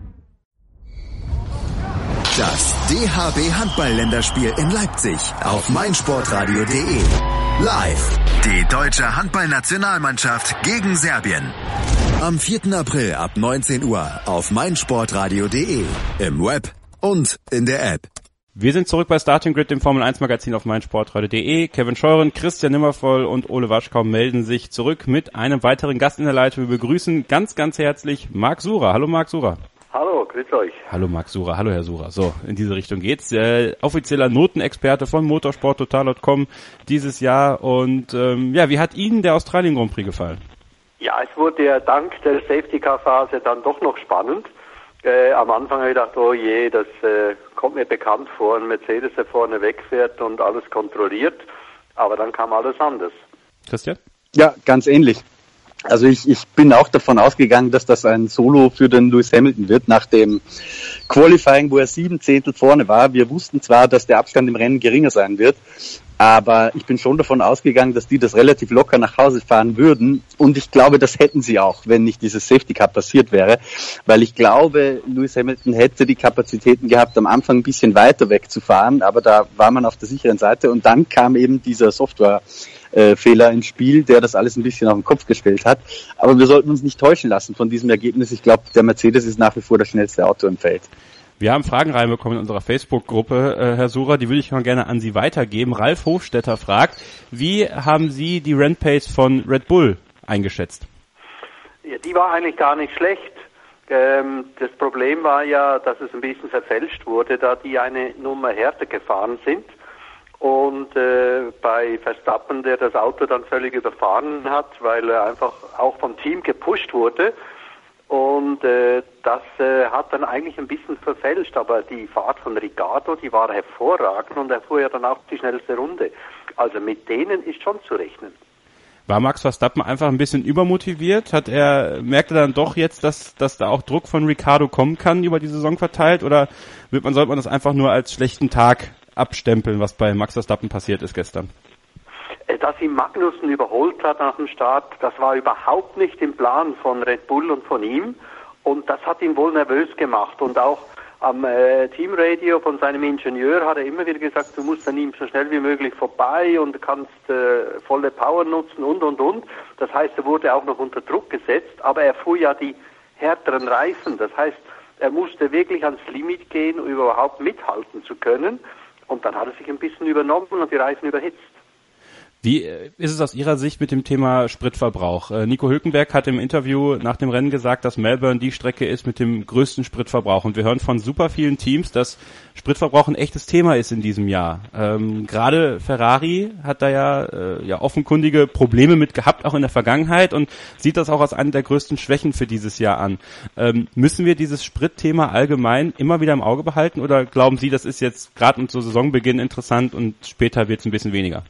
Das D H B Handball-Länderspiel in Leipzig auf meinsportradio punkt de. Live. Die deutsche Handballnationalmannschaft gegen Serbien. Am vierten April ab neunzehn Uhr auf meinsportradio punkt de. Im Web und in der App. Wir sind zurück bei Starting Grid, dem Formel eins Magazin auf meinsportradio punkt de. Kevin Scheuren, Christian Nimmervoll und Ole Waschkau melden sich zurück mit einem weiteren Gast in der Leitung. Wir begrüßen ganz, ganz herzlich Marc Surer. Hallo Marc Surer. Hallo, grüß euch. Hallo Marc Surer, hallo Herr Surer. So, in diese Richtung geht's. Äh, offizieller Notenexperte von motorsport total punkt com dieses Jahr. Und ähm, ja, wie hat Ihnen der Australien Grand Prix gefallen? Ja, es wurde ja dank der Safety-Car-Phase dann doch noch spannend. Äh, am Anfang habe ich gedacht, oh je, das äh, kommt mir bekannt vor, ein Mercedes, der vorne wegfährt und alles kontrolliert. Aber dann kam alles anders. Christian? Ja, ganz ähnlich. Also ich, ich bin auch davon ausgegangen, dass das ein Solo für den Lewis Hamilton wird, nach dem Qualifying, wo er sieben Zehntel vorne war. Wir wussten zwar, dass der Abstand im Rennen geringer sein wird, Aber ich bin schon davon ausgegangen, dass die das relativ locker nach Hause fahren würden. Und ich glaube, das hätten sie auch, wenn nicht dieses Safety Car passiert wäre. Weil ich glaube, Lewis Hamilton hätte die Kapazitäten gehabt, am Anfang ein bisschen weiter wegzufahren. Aber da war man auf der sicheren Seite. Und dann kam eben dieser Software-Fehler ins Spiel, der das alles ein bisschen auf den Kopf gestellt hat. Aber wir sollten uns nicht täuschen lassen von diesem Ergebnis. Ich glaube, der Mercedes ist nach wie vor das schnellste Auto im Feld. Wir haben Fragen reinbekommen in unserer Facebook-Gruppe, äh, Herr Surer, die würde ich mal gerne an Sie weitergeben. Ralf Hofstetter fragt, wie haben Sie die Rennpace von Red Bull eingeschätzt? Ja, die war eigentlich gar nicht schlecht. Ähm, das Problem war ja, dass es ein bisschen verfälscht wurde, da die eine Nummer härter gefahren sind. Und äh, bei Verstappen, der das Auto dann völlig überfahren hat, weil er einfach auch vom Team gepusht wurde. Und äh, das äh, hat dann eigentlich ein bisschen verfälscht, aber die Fahrt von Ricciardo, die war hervorragend und er fuhr ja dann auch die schnellste Runde. Also mit denen ist schon zu rechnen. War Max Verstappen einfach ein bisschen übermotiviert? Hat er, merkte dann doch jetzt, dass, dass da auch Druck von Ricciardo kommen kann über die Saison verteilt? Oder wird man, sollte man das einfach nur als schlechten Tag abstempeln, was bei Max Verstappen passiert ist gestern? Dass ihn Magnussen überholt hat nach dem Start, das war überhaupt nicht im Plan von Red Bull und von ihm. Und das hat ihn wohl nervös gemacht. Und auch am äh, Teamradio von seinem Ingenieur hat er immer wieder gesagt, du musst an ihm so schnell wie möglich vorbei und kannst äh, volle Power nutzen und, und, und. Das heißt, er wurde auch noch unter Druck gesetzt, aber er fuhr ja die härteren Reifen. Das heißt, er musste wirklich ans Limit gehen, um überhaupt mithalten zu können. Und dann hat er sich ein bisschen übernommen und die Reifen überhitzt. Wie ist es aus Ihrer Sicht mit dem Thema Spritverbrauch? Nico Hülkenberg hat im Interview nach dem Rennen gesagt, dass Melbourne die Strecke ist mit dem größten Spritverbrauch. Und wir hören von super vielen Teams, dass Spritverbrauch ein echtes Thema ist in diesem Jahr. Ähm, gerade Ferrari hat da ja, äh, ja offenkundige Probleme mit gehabt, auch in der Vergangenheit, und sieht das auch als eine der größten Schwächen für dieses Jahr an. Ähm, müssen wir dieses Spritthema allgemein immer wieder im Auge behalten, oder glauben Sie, das ist jetzt gerade zu Saisonbeginn interessant und später wird es ein bisschen weniger?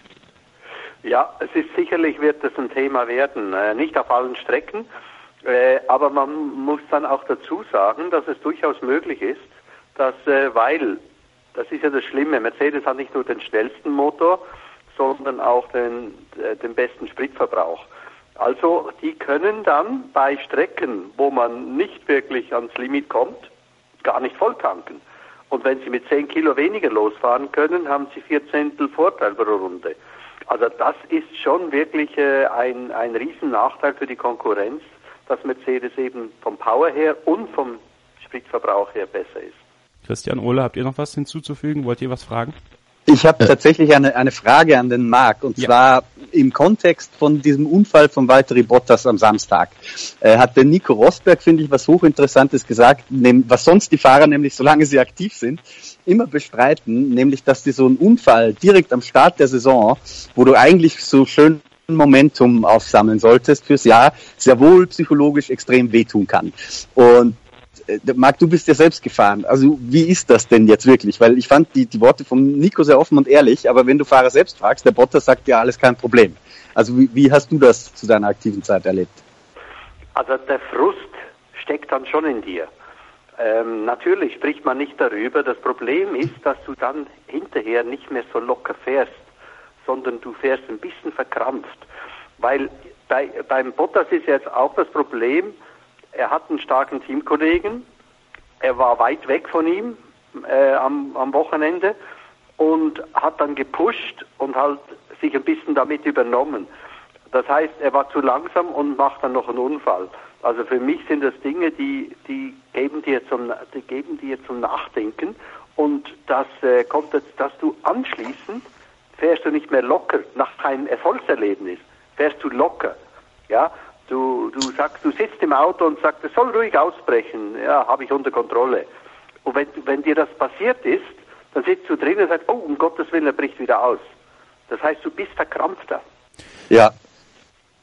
Ja, es ist sicherlich, wird das ein Thema werden, äh, nicht auf allen Strecken, äh, aber man muss dann auch dazu sagen, dass es durchaus möglich ist, dass, äh, weil, das ist ja das Schlimme, Mercedes hat nicht nur den schnellsten Motor, sondern auch den, äh, den besten Spritverbrauch. Also die können dann bei Strecken, wo man nicht wirklich ans Limit kommt, gar nicht voll tanken. Und wenn sie mit zehn Kilo weniger losfahren können, haben sie vier Zehntel Vorteil pro Runde. Also das ist schon wirklich äh, ein, ein riesen Nachteil für die Konkurrenz, dass Mercedes eben vom Power her und vom Spritverbrauch her besser ist. Christian, Ole, habt ihr noch was hinzuzufügen? Wollt ihr was fragen? Ich habe tatsächlich eine, eine Frage an den Marc, und ja. zwar im Kontext von diesem Unfall von Valtteri Bottas am Samstag. Äh, hat der Nico Rosberg, finde ich, was Hochinteressantes gesagt, nehm, was sonst die Fahrer, nämlich solange sie aktiv sind, immer bestreiten, nämlich dass die so einen Unfall direkt am Start der Saison, wo du eigentlich so schön Momentum aufsammeln solltest fürs Jahr, sehr wohl psychologisch extrem wehtun kann. Und Marc, du bist ja selbst gefahren. Also wie ist das denn jetzt wirklich? Weil ich fand die, die Worte von Nico sehr offen und ehrlich, aber wenn du Fahrer selbst fragst, der Bottas sagt ja, alles kein Problem. Also wie, wie hast du das zu deiner aktiven Zeit erlebt? Also der Frust steckt dann schon in dir. Ähm, natürlich spricht man nicht darüber. Das Problem ist, dass du dann hinterher nicht mehr so locker fährst, sondern du fährst ein bisschen verkrampft. Weil bei, beim Bottas ist jetzt auch das Problem, er hat einen starken Teamkollegen, er war weit weg von ihm äh, am, am Wochenende und hat dann gepusht und halt sich ein bisschen damit übernommen. Das heißt, er war zu langsam und macht dann noch einen Unfall. Also für mich sind das Dinge, die, die geben dir zum, die geben dir zum Nachdenken, und das äh, kommt jetzt, dass du anschließend fährst du nicht mehr locker nach keinem Erfolgserlebnis, fährst du locker, ja. Du, du sagst, du sitzt im Auto und sagst, es soll ruhig ausbrechen, ja, habe ich unter Kontrolle. Und wenn, wenn dir das passiert ist, dann sitzt du drin und sagst, oh, um Gottes Willen, er bricht wieder aus. Das heißt, du bist verkrampfter. Ja.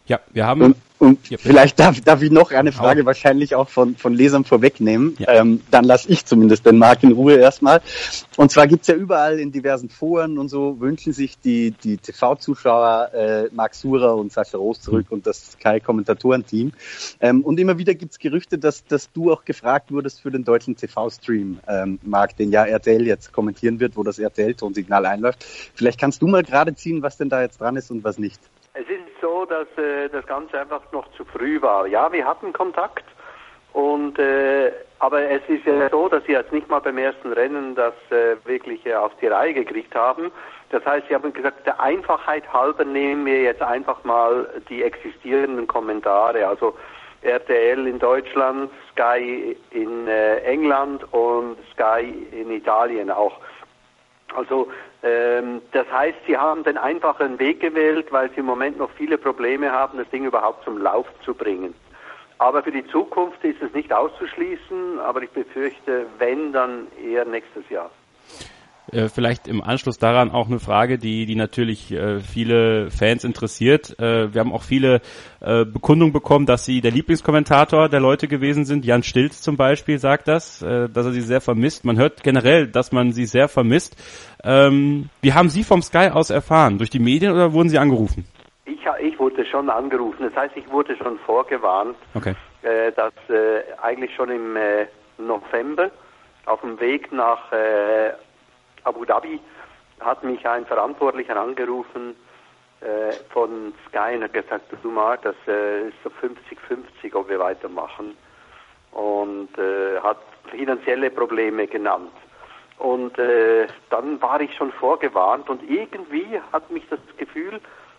Ja, wir haben... Und, und ja, vielleicht darf, darf ich noch eine Frage auch. wahrscheinlich auch von, von Lesern vorwegnehmen. Ja. Ähm, dann lasse ich zumindest den Marc in Ruhe erstmal. Und zwar gibt's ja überall in diversen Foren und so, wünschen sich die, die T V-Zuschauer äh, Marc Surer und Sascha Roos zurück mhm. und das Sky-Kommentatorenteam. Ähm, und immer wieder gibt's Gerüchte, dass, dass du auch gefragt wurdest für den deutschen T V-Stream, ähm, Marc, den ja R T L jetzt kommentieren wird, wo das R T L-Tonsignal einläuft. Vielleicht kannst du mal gerade ziehen, was denn da jetzt dran ist und was nicht. Es ist so, dass äh, das Ganze einfach noch zu früh war. Ja, wir hatten Kontakt, und äh, aber es ist ja so, dass sie jetzt nicht mal beim ersten Rennen das äh, wirklich äh, auf die Reihe gekriegt haben. Das heißt, sie haben gesagt, der Einfachheit halber nehmen wir jetzt einfach mal die existierenden Kommentare. Also R T L in Deutschland, Sky in äh, England und Sky in Italien auch. Also ähm, das heißt, sie haben den einfachen Weg gewählt, weil sie im Moment noch viele Probleme haben, das Ding überhaupt zum Lauf zu bringen. Aber für die Zukunft ist es nicht auszuschließen, aber ich befürchte, wenn, dann eher nächstes Jahr. Äh, vielleicht im Anschluss daran auch eine Frage, die die natürlich äh, viele Fans interessiert. Äh, wir haben auch viele äh, Bekundungen bekommen, dass sie der Lieblingskommentator der Leute gewesen sind. Jan Stilz zum Beispiel sagt das, äh, dass er sie sehr vermisst. Man hört generell, dass man sie sehr vermisst. Ähm, wie haben Sie vom Sky aus erfahren? Durch die Medien oder wurden Sie angerufen? Ich, ich wurde schon angerufen. Das heißt, ich wurde schon vorgewarnt, okay. äh, dass äh, eigentlich schon im äh, November auf dem Weg nach äh, Abu Dhabi hat mich ein Verantwortlicher angerufen äh, von Sky und hat gesagt, du Marc, das äh, ist so fünfzig fünfzig, ob wir weitermachen, und äh, hat finanzielle Probleme genannt. Und äh, dann war ich schon vorgewarnt, und irgendwie hat mich das Gefühl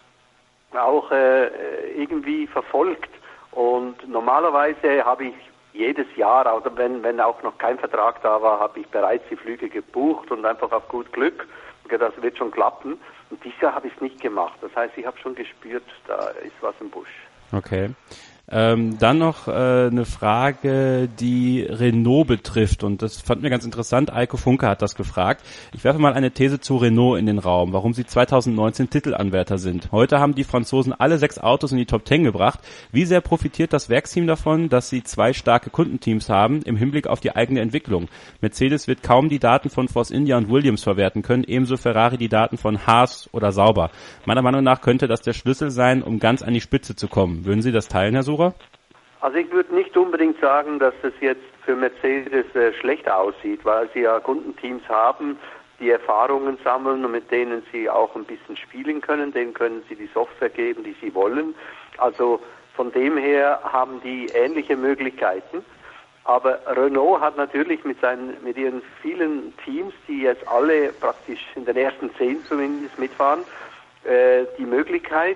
auch äh, irgendwie verfolgt. Und normalerweise habe ich jedes Jahr, also wenn, wenn auch noch kein Vertrag da war, habe ich bereits die Flüge gebucht und einfach auf gut Glück, das wird schon klappen. Und dieses Jahr habe ich es nicht gemacht. Das heißt, ich habe schon gespürt, da ist was im Busch. Okay. Ähm, dann noch äh, eine Frage, die Renault betrifft, und das fand mir ganz interessant. Eiko Funke hat das gefragt. Ich werfe mal eine These zu Renault in den Raum, warum sie zwanzig neunzehn Titelanwärter sind. Heute haben die Franzosen alle sechs Autos in die Top Ten gebracht. Wie sehr profitiert das Werksteam davon, dass sie zwei starke Kundenteams haben im Hinblick auf die eigene Entwicklung? Mercedes wird kaum die Daten von Force India und Williams verwerten können, ebenso Ferrari die Daten von Haas oder Sauber. Meiner Meinung nach könnte das der Schlüssel sein, um ganz an die Spitze zu kommen. Würden Sie das teilen, Herr Sucher? Also ich würde nicht unbedingt sagen, dass es jetzt für Mercedes äh, schlecht aussieht, weil sie ja Kundenteams haben, die Erfahrungen sammeln und mit denen sie auch ein bisschen spielen können. Denen können sie die Software geben, die sie wollen. Also von dem her haben die ähnliche Möglichkeiten. Aber Renault hat natürlich mit seinen, mit ihren vielen Teams, die jetzt alle praktisch in den ersten zehn zumindest mitfahren, äh, die Möglichkeit,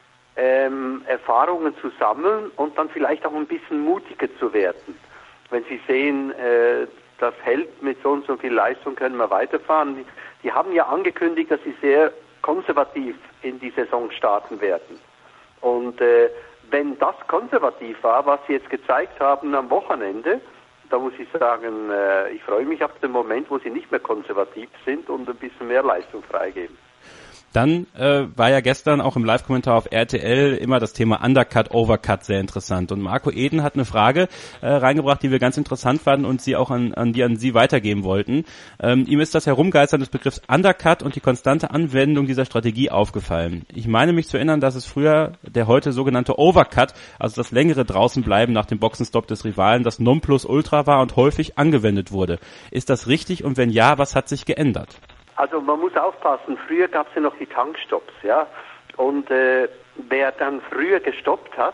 Ähm, Erfahrungen zu sammeln und dann vielleicht auch ein bisschen mutiger zu werden. Wenn sie sehen, äh, das hält mit so und so viel Leistung, können wir weiterfahren. Die, die haben ja angekündigt, dass sie sehr konservativ in die Saison starten werden. Und äh, wenn das konservativ war, was sie jetzt gezeigt haben am Wochenende, da muss ich sagen, äh, ich freue mich auf den Moment, wo sie nicht mehr konservativ sind und ein bisschen mehr Leistung freigeben. Dann äh, war ja gestern auch im Live-Kommentar auf R T L immer das Thema Undercut, Overcut sehr interessant. Und Marco Eden hat eine Frage äh, reingebracht, die wir ganz interessant fanden und sie auch an, an die an Sie weitergeben wollten. Ähm, ihm ist das Herumgeistern des Begriffs Undercut und die konstante Anwendung dieser Strategie aufgefallen. Ich meine mich zu erinnern, dass es früher der heute sogenannte Overcut, also das längere Draußenbleiben nach dem Boxenstopp des Rivalen, das Nonplusultra war und häufig angewendet wurde. Ist das richtig, und wenn ja, was hat sich geändert? Also man muss aufpassen, früher gab es ja noch die Tankstopps, ja, und äh, wer dann früher gestoppt hat,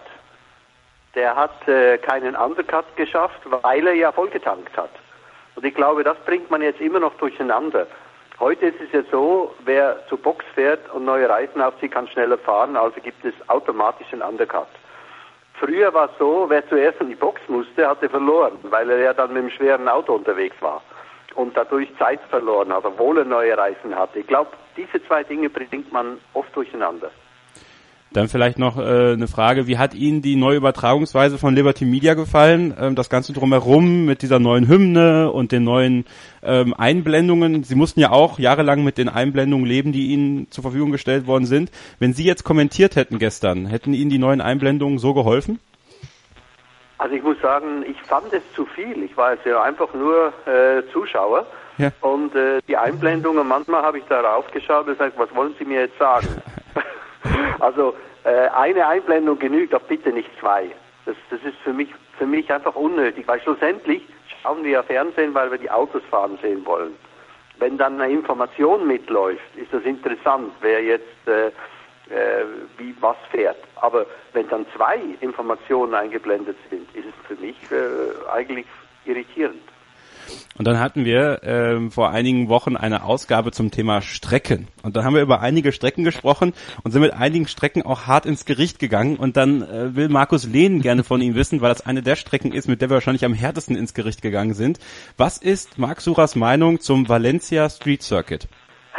der hat äh, keinen Undercut geschafft, weil er ja vollgetankt hat. Und ich glaube, das bringt man jetzt immer noch durcheinander. Heute ist es ja so, wer zur Box fährt und neue Reifen aufzieht, kann schneller fahren, also gibt es automatisch einen Undercut. Früher war es so, wer zuerst in die Box musste, hatte verloren, weil er ja dann mit einem schweren Auto unterwegs war und dadurch Zeit verloren hat, obwohl er neue Reifen hatte. Ich glaube, diese zwei Dinge bringt man oft durcheinander. Dann vielleicht noch äh, eine Frage, wie hat Ihnen die neue Übertragungsweise von Liberty Media gefallen? Ähm, das Ganze drumherum mit dieser neuen Hymne und den neuen ähm, Einblendungen. Sie mussten ja auch jahrelang mit den Einblendungen leben, die Ihnen zur Verfügung gestellt worden sind. Wenn Sie jetzt kommentiert hätten gestern, hätten Ihnen die neuen Einblendungen so geholfen? Also ich muss sagen, ich fand es zu viel. Ich war jetzt ja einfach nur äh, Zuschauer. Ja. Und äh, die Einblendungen, manchmal habe ich da raufgeschaut und gesagt, was wollen Sie mir jetzt sagen? Also äh, eine Einblendung genügt, aber bitte nicht zwei. Das, das ist für mich für mich einfach unnötig, weil schlussendlich schauen wir ja Fernsehen, weil wir die Autos fahren sehen wollen. Wenn dann eine Information mitläuft, ist das interessant, wer jetzt äh, äh, wie was fährt. Aber wenn dann zwei Informationen eingeblendet sind, ist es für mich äh, eigentlich irritierend. Und dann hatten wir ähm, vor einigen Wochen eine Ausgabe zum Thema Strecken. Und dann haben wir über einige Strecken gesprochen und sind mit einigen Strecken auch hart ins Gericht gegangen. Und dann äh, will Markus Lehn gerne von ihm wissen, weil das eine der Strecken ist, mit der wir wahrscheinlich am härtesten ins Gericht gegangen sind. Was ist Marc Suchers Meinung zum Valencia Street Circuit?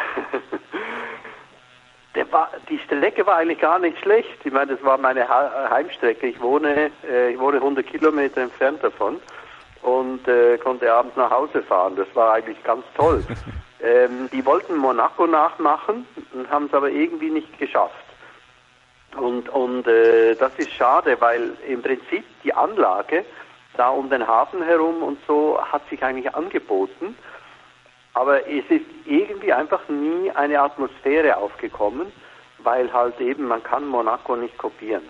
Der war, die Strecke war eigentlich gar nicht schlecht. Ich meine, das war meine Heimstrecke. Ich wohne, äh, ich wohne hundert Kilometer entfernt davon. Und äh, konnte abends nach Hause fahren. Das war eigentlich ganz toll. ähm, die wollten Monaco nachmachen und haben es aber irgendwie nicht geschafft. Und, und äh, das ist schade, weil im Prinzip die Anlage da um den Hafen herum und so hat sich eigentlich angeboten. Aber es ist irgendwie einfach nie eine Atmosphäre aufgekommen, weil halt eben man kann Monaco nicht kopieren.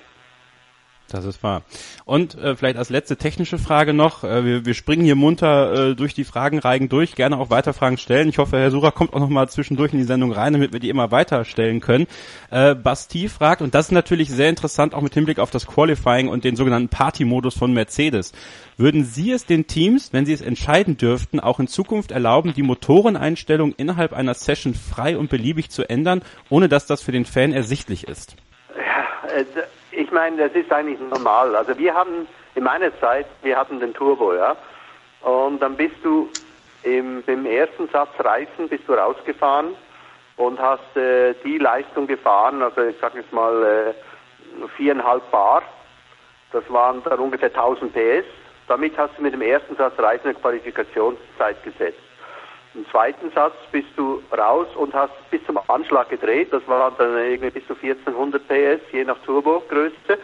Das ist wahr. Und äh, vielleicht als letzte technische Frage noch, äh, wir, wir springen hier munter äh, durch die Fragenreigen durch, gerne auch weiter Fragen stellen. Ich hoffe, Herr Sucher kommt auch noch mal zwischendurch in die Sendung rein, damit wir die immer weiter stellen können. Äh, Basti fragt, und das ist natürlich sehr interessant, auch mit Hinblick auf das Qualifying und den sogenannten Party-Modus von Mercedes. Würden Sie es den Teams, wenn sie es entscheiden dürften, auch in Zukunft erlauben, die Motoreneinstellung innerhalb einer Session frei und beliebig zu ändern, ohne dass das für den Fan ersichtlich ist? Ja, äh, ich meine, das ist eigentlich normal. Also wir haben in meiner Zeit, wir hatten den Turbo, ja, und dann bist du im, im ersten Satz Reifen bist du rausgefahren und hast äh, die Leistung gefahren, also ich sag jetzt mal äh, viereinhalb Bar, das waren dann ungefähr tausend P S. Damit hast du mit dem ersten Satz Reifen eine Qualifikationszeit gesetzt. Im zweiten Satz bist du raus und hast bis zum Anschlag gedreht. Das war dann irgendwie bis zu vierzehnhundert P S, je nach Turbogröße.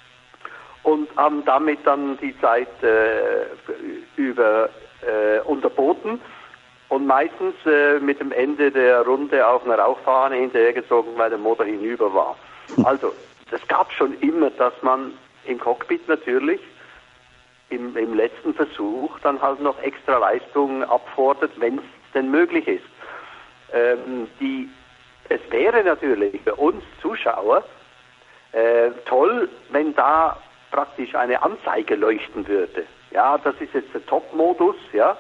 Und haben damit dann die Zeit äh, über äh, unterboten und meistens äh, mit dem Ende der Runde auch eine Rauchfahne hinterhergezogen, weil der Motor hinüber war. Also, das gab schon immer, dass man im Cockpit natürlich Im, im letzten Versuch dann halt noch extra Leistung abfordert, wenn es denn möglich ist. Ähm, die, es wäre natürlich für uns Zuschauer äh, toll, wenn da praktisch eine Anzeige leuchten würde. Ja, das ist jetzt der Top-Modus, ja,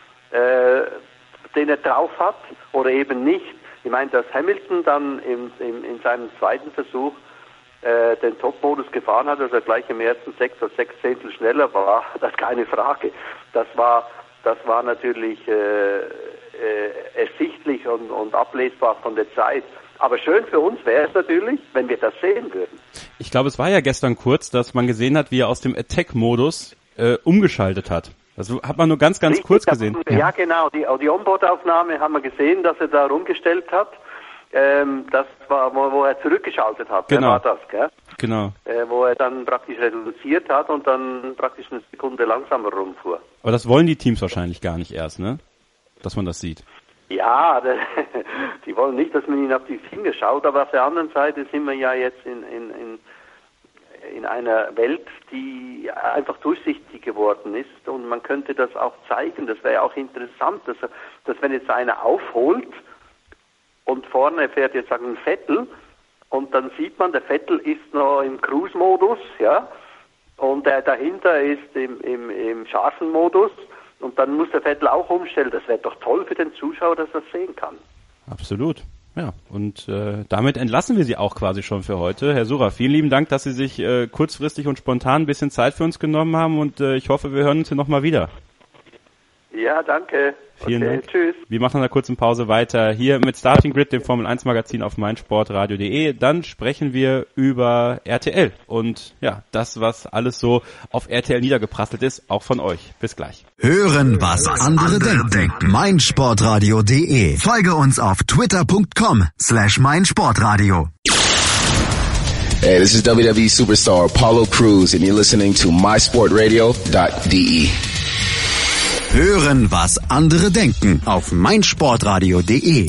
äh, den er drauf hat, oder eben nicht. Ich meine, dass Hamilton dann im, im, in seinem zweiten Versuch äh, den Top-Modus gefahren hat, dass er gleich im ersten sechs oder sechs Zehntel schneller war, das ist keine Frage. Das war, das war natürlich äh, äh, ersichtlich und, und ablesbar von der Zeit. Aber schön für uns wäre es natürlich, wenn wir das sehen würden. Ich glaube, es war ja gestern kurz, dass man gesehen hat, wie er aus dem Attack-Modus äh, umgeschaltet hat. Das hat man nur ganz, ganz Richtig, kurz gesehen. Ja, ja, genau. Die, die Onboard-Aufnahme haben wir gesehen, dass er da rumgestellt hat. Ähm, das war, wo, wo er zurückgeschaltet hat. Genau. War das, gell? Genau. Äh, wo er dann praktisch reduziert hat und dann praktisch eine Sekunde langsamer rumfuhr. Aber das wollen die Teams wahrscheinlich gar nicht erst, ne? Dass man das sieht. Ja, die wollen nicht, dass man ihnen auf die Finger schaut, aber auf der anderen Seite sind wir ja jetzt in, in, in, in einer Welt, die einfach durchsichtig geworden ist und man könnte das auch zeigen. Das wäre ja auch interessant, dass, dass wenn jetzt einer aufholt und vorne fährt jetzt sagen Vettel und dann sieht man, der Vettel ist noch im Cruise-Modus, ja, und der dahinter ist im, im, im scharfen Modus. Und dann muss der Vettel auch umstellen. Das wäre doch toll für den Zuschauer, dass er das sehen kann. Absolut. Ja, und äh, damit entlassen wir Sie auch quasi schon für heute. Herr Sucher, vielen lieben Dank, dass Sie sich äh, kurzfristig und spontan ein bisschen Zeit für uns genommen haben und äh, ich hoffe, wir hören uns hier nochmal wieder. Ja, danke. Vielen okay, Dank. Tschüss. Wir machen nach einer kurzen Pause weiter hier mit Starting Grid, dem Formel eins Magazin auf meinsportradio punkt de. Dann sprechen wir über R T L und ja, das, was alles so auf R T L niedergeprasselt ist, auch von euch. Bis gleich. Hören, was andere denken. meinsportradio punkt de. Folge uns auf twitter punkt com slash meinsportradio. Hey, this is W W E superstar Apollo Crews and you're listening to my sport radio dot de. Hören, was andere denken auf meinsportradio punkt de.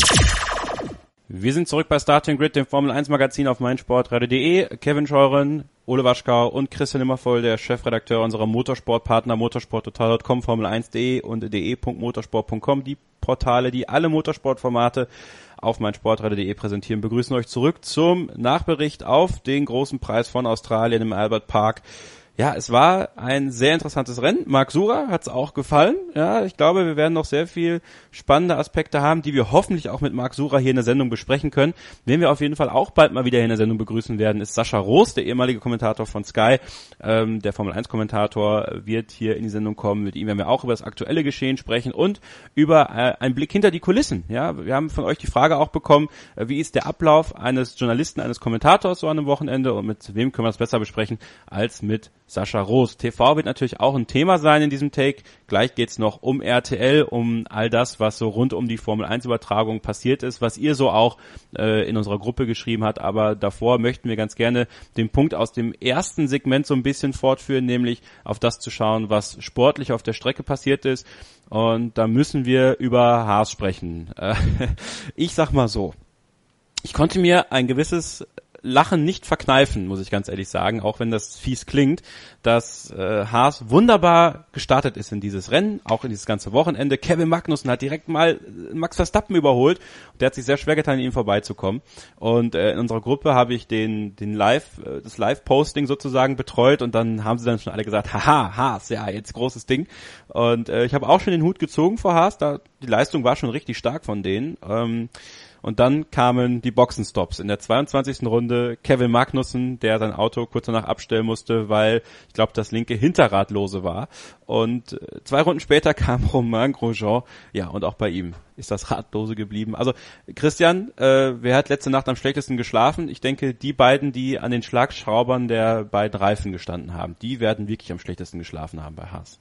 Wir sind zurück bei Starting Grid, dem Formel eins Magazin auf meinsportradio punkt de. Kevin Scheuren, Ole Waschkau und Christian Immervoll, der Chefredakteur unserer Motorsportpartner motorsport total punkt com, formel eins punkt de und de punkt motorsport punkt com, die Portale, die alle Motorsportformate auf meinsportradio punkt de präsentieren, begrüßen euch zurück zum Nachbericht auf den großen Preis von Australien im Albert Park. Ja, es war ein sehr interessantes Rennen. Marc Surer hat's auch gefallen. Ja, ich glaube, wir werden noch sehr viel spannende Aspekte haben, die wir hoffentlich auch mit Marc Surer hier in der Sendung besprechen können. Wen wir auf jeden Fall auch bald mal wieder hier in der Sendung begrüßen werden, ist Sascha Roos, der ehemalige Kommentator von Sky. Ähm, der Formel eins Kommentator wird hier in die Sendung kommen. Mit ihm werden wir auch über das aktuelle Geschehen sprechen und über äh, einen Blick hinter die Kulissen. Ja, wir haben von euch die Frage auch bekommen, äh, wie ist der Ablauf eines Journalisten, eines Kommentators so an einem Wochenende und mit wem können wir das besser besprechen als mit Sascha Roos. T V wird natürlich auch ein Thema sein in diesem Take. Gleich geht's noch um R T L, um all das, was so rund um die Formel eins Übertragung passiert ist, was ihr so auch äh, in unserer Gruppe geschrieben habt. Aber davor möchten wir ganz gerne den Punkt aus dem ersten Segment so ein bisschen fortführen, nämlich auf das zu schauen, was sportlich auf der Strecke passiert ist. Und da müssen wir über Haas sprechen. Äh, ich sag mal so, ich konnte mir ein gewisses Lachen nicht verkneifen, muss ich ganz ehrlich sagen, auch wenn das fies klingt, dass äh, Haas wunderbar gestartet ist in dieses Rennen, auch in dieses ganze Wochenende. Kevin Magnussen hat direkt mal Max Verstappen überholt und der hat sich sehr schwer getan, an ihm vorbeizukommen. Und äh, in unserer Gruppe habe ich den den Live äh, das Live-Posting sozusagen betreut und dann haben sie dann schon alle gesagt, haha, Haas, ja, jetzt großes Ding. Und äh, ich habe auch schon den Hut gezogen vor Haas, da die Leistung war schon richtig stark von denen. Ähm, Und dann kamen die Boxenstops. In der zweiundzwanzigsten Runde Kevin Magnussen, der sein Auto kurz danach abstellen musste, weil ich glaube, das linke Hinterrad lose war. Und zwei Runden später kam Romain Grosjean. Ja, und auch bei ihm ist das Rad lose geblieben. Also Christian, äh, wer hat letzte Nacht am schlechtesten geschlafen? Ich denke, die beiden, die an den Schlagschraubern der beiden Reifen gestanden haben, die werden wirklich am schlechtesten geschlafen haben bei Haas.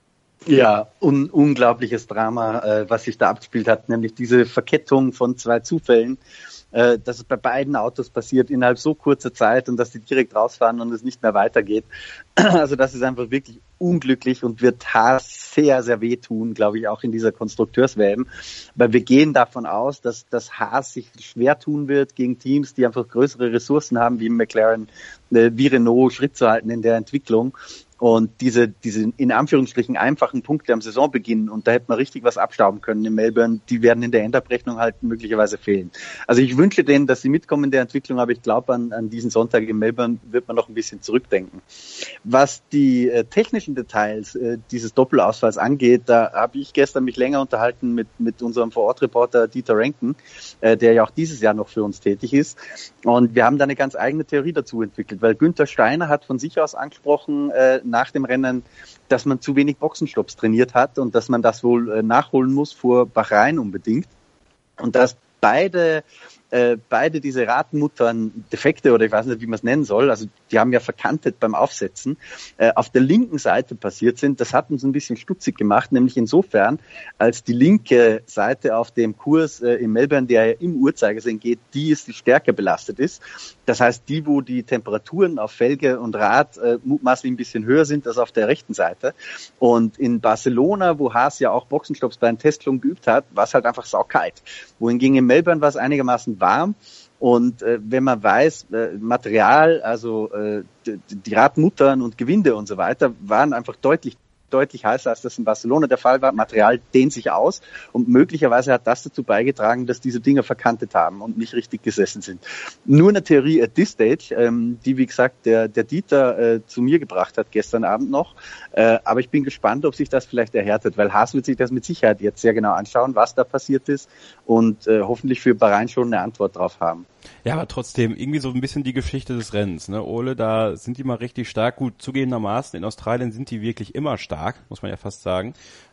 Ja, un- unglaubliches Drama, äh, was sich da abgespielt hat, nämlich diese Verkettung von zwei Zufällen, äh, dass es bei beiden Autos passiert innerhalb so kurzer Zeit und dass die direkt rausfahren und es nicht mehr weitergeht. Also das ist einfach wirklich unglücklich und wird Haas sehr, sehr wehtun, glaube ich, auch in dieser Konstrukteurswelm. Weil wir gehen davon aus, dass das Haas sich schwer tun wird gegen Teams, die einfach größere Ressourcen haben, wie McLaren, äh, wie Renault, Schritt zu halten in der Entwicklung. Und diese, diese in Anführungsstrichen einfachen Punkte am Saisonbeginn, und da hätte man richtig was abstauben können in Melbourne, die werden in der Endabrechnung halt möglicherweise fehlen. Also ich wünsche denen, dass sie mitkommen in der Entwicklung, aber ich glaube, an, an diesen Sonntag in Melbourne wird man noch ein bisschen zurückdenken. Was die äh, technischen Details äh, dieses Doppelausfalls angeht, da habe ich gestern mich länger unterhalten mit, mit unserem Vorortreporter Dieter Renken, äh, der ja auch dieses Jahr noch für uns tätig ist. Und wir haben da eine ganz eigene Theorie dazu entwickelt, weil Günther Steiner hat von sich aus angesprochen, äh, nach dem Rennen, dass man zu wenig Boxenstopps trainiert hat und dass man das wohl äh, nachholen muss vor Bahrain unbedingt. Und dass beide äh, beide diese Radmuttern Defekte, oder ich weiß nicht, wie man es nennen soll, also die haben ja verkantet beim Aufsetzen, äh, auf der linken Seite passiert sind. Das hat uns ein bisschen stutzig gemacht, nämlich insofern, als die linke Seite auf dem Kurs äh, in Melbourne, der ja im Uhrzeigersinn geht, die ist, die stärker belastet ist. Das heißt, die, wo die Temperaturen auf Felge und Rad äh, mutmaßlich ein bisschen höher sind als auf der rechten Seite. Und in Barcelona, wo Haas ja auch Boxenstopps bei den Tests schon geübt hat, war es halt einfach saukalt. Wohingegen in Melbourne war es einigermaßen warm. Und äh, wenn man weiß, äh, Material, also äh, die, die Radmuttern und Gewinde und so weiter, waren einfach deutlich deutlich heißer, als das in Barcelona der Fall war. Material dehnt sich aus und möglicherweise hat das dazu beigetragen, dass diese Dinger verkantet haben und nicht richtig gesessen sind. Nur eine Theorie at this stage, ähm, die, wie gesagt, der, der Dieter äh, zu mir gebracht hat gestern Abend noch. Äh, aber ich bin gespannt, ob sich das vielleicht erhärtet, weil Haas wird sich das mit Sicherheit jetzt sehr genau anschauen, was da passiert ist und äh, hoffentlich für Bahrain schon eine Antwort drauf haben. Ja, aber trotzdem irgendwie so ein bisschen die Geschichte des Rennens, ne? Ole, da sind die mal richtig stark. Gut, zugegebenermaßen in Australien sind die wirklich immer stark, muss man ja fast sagen.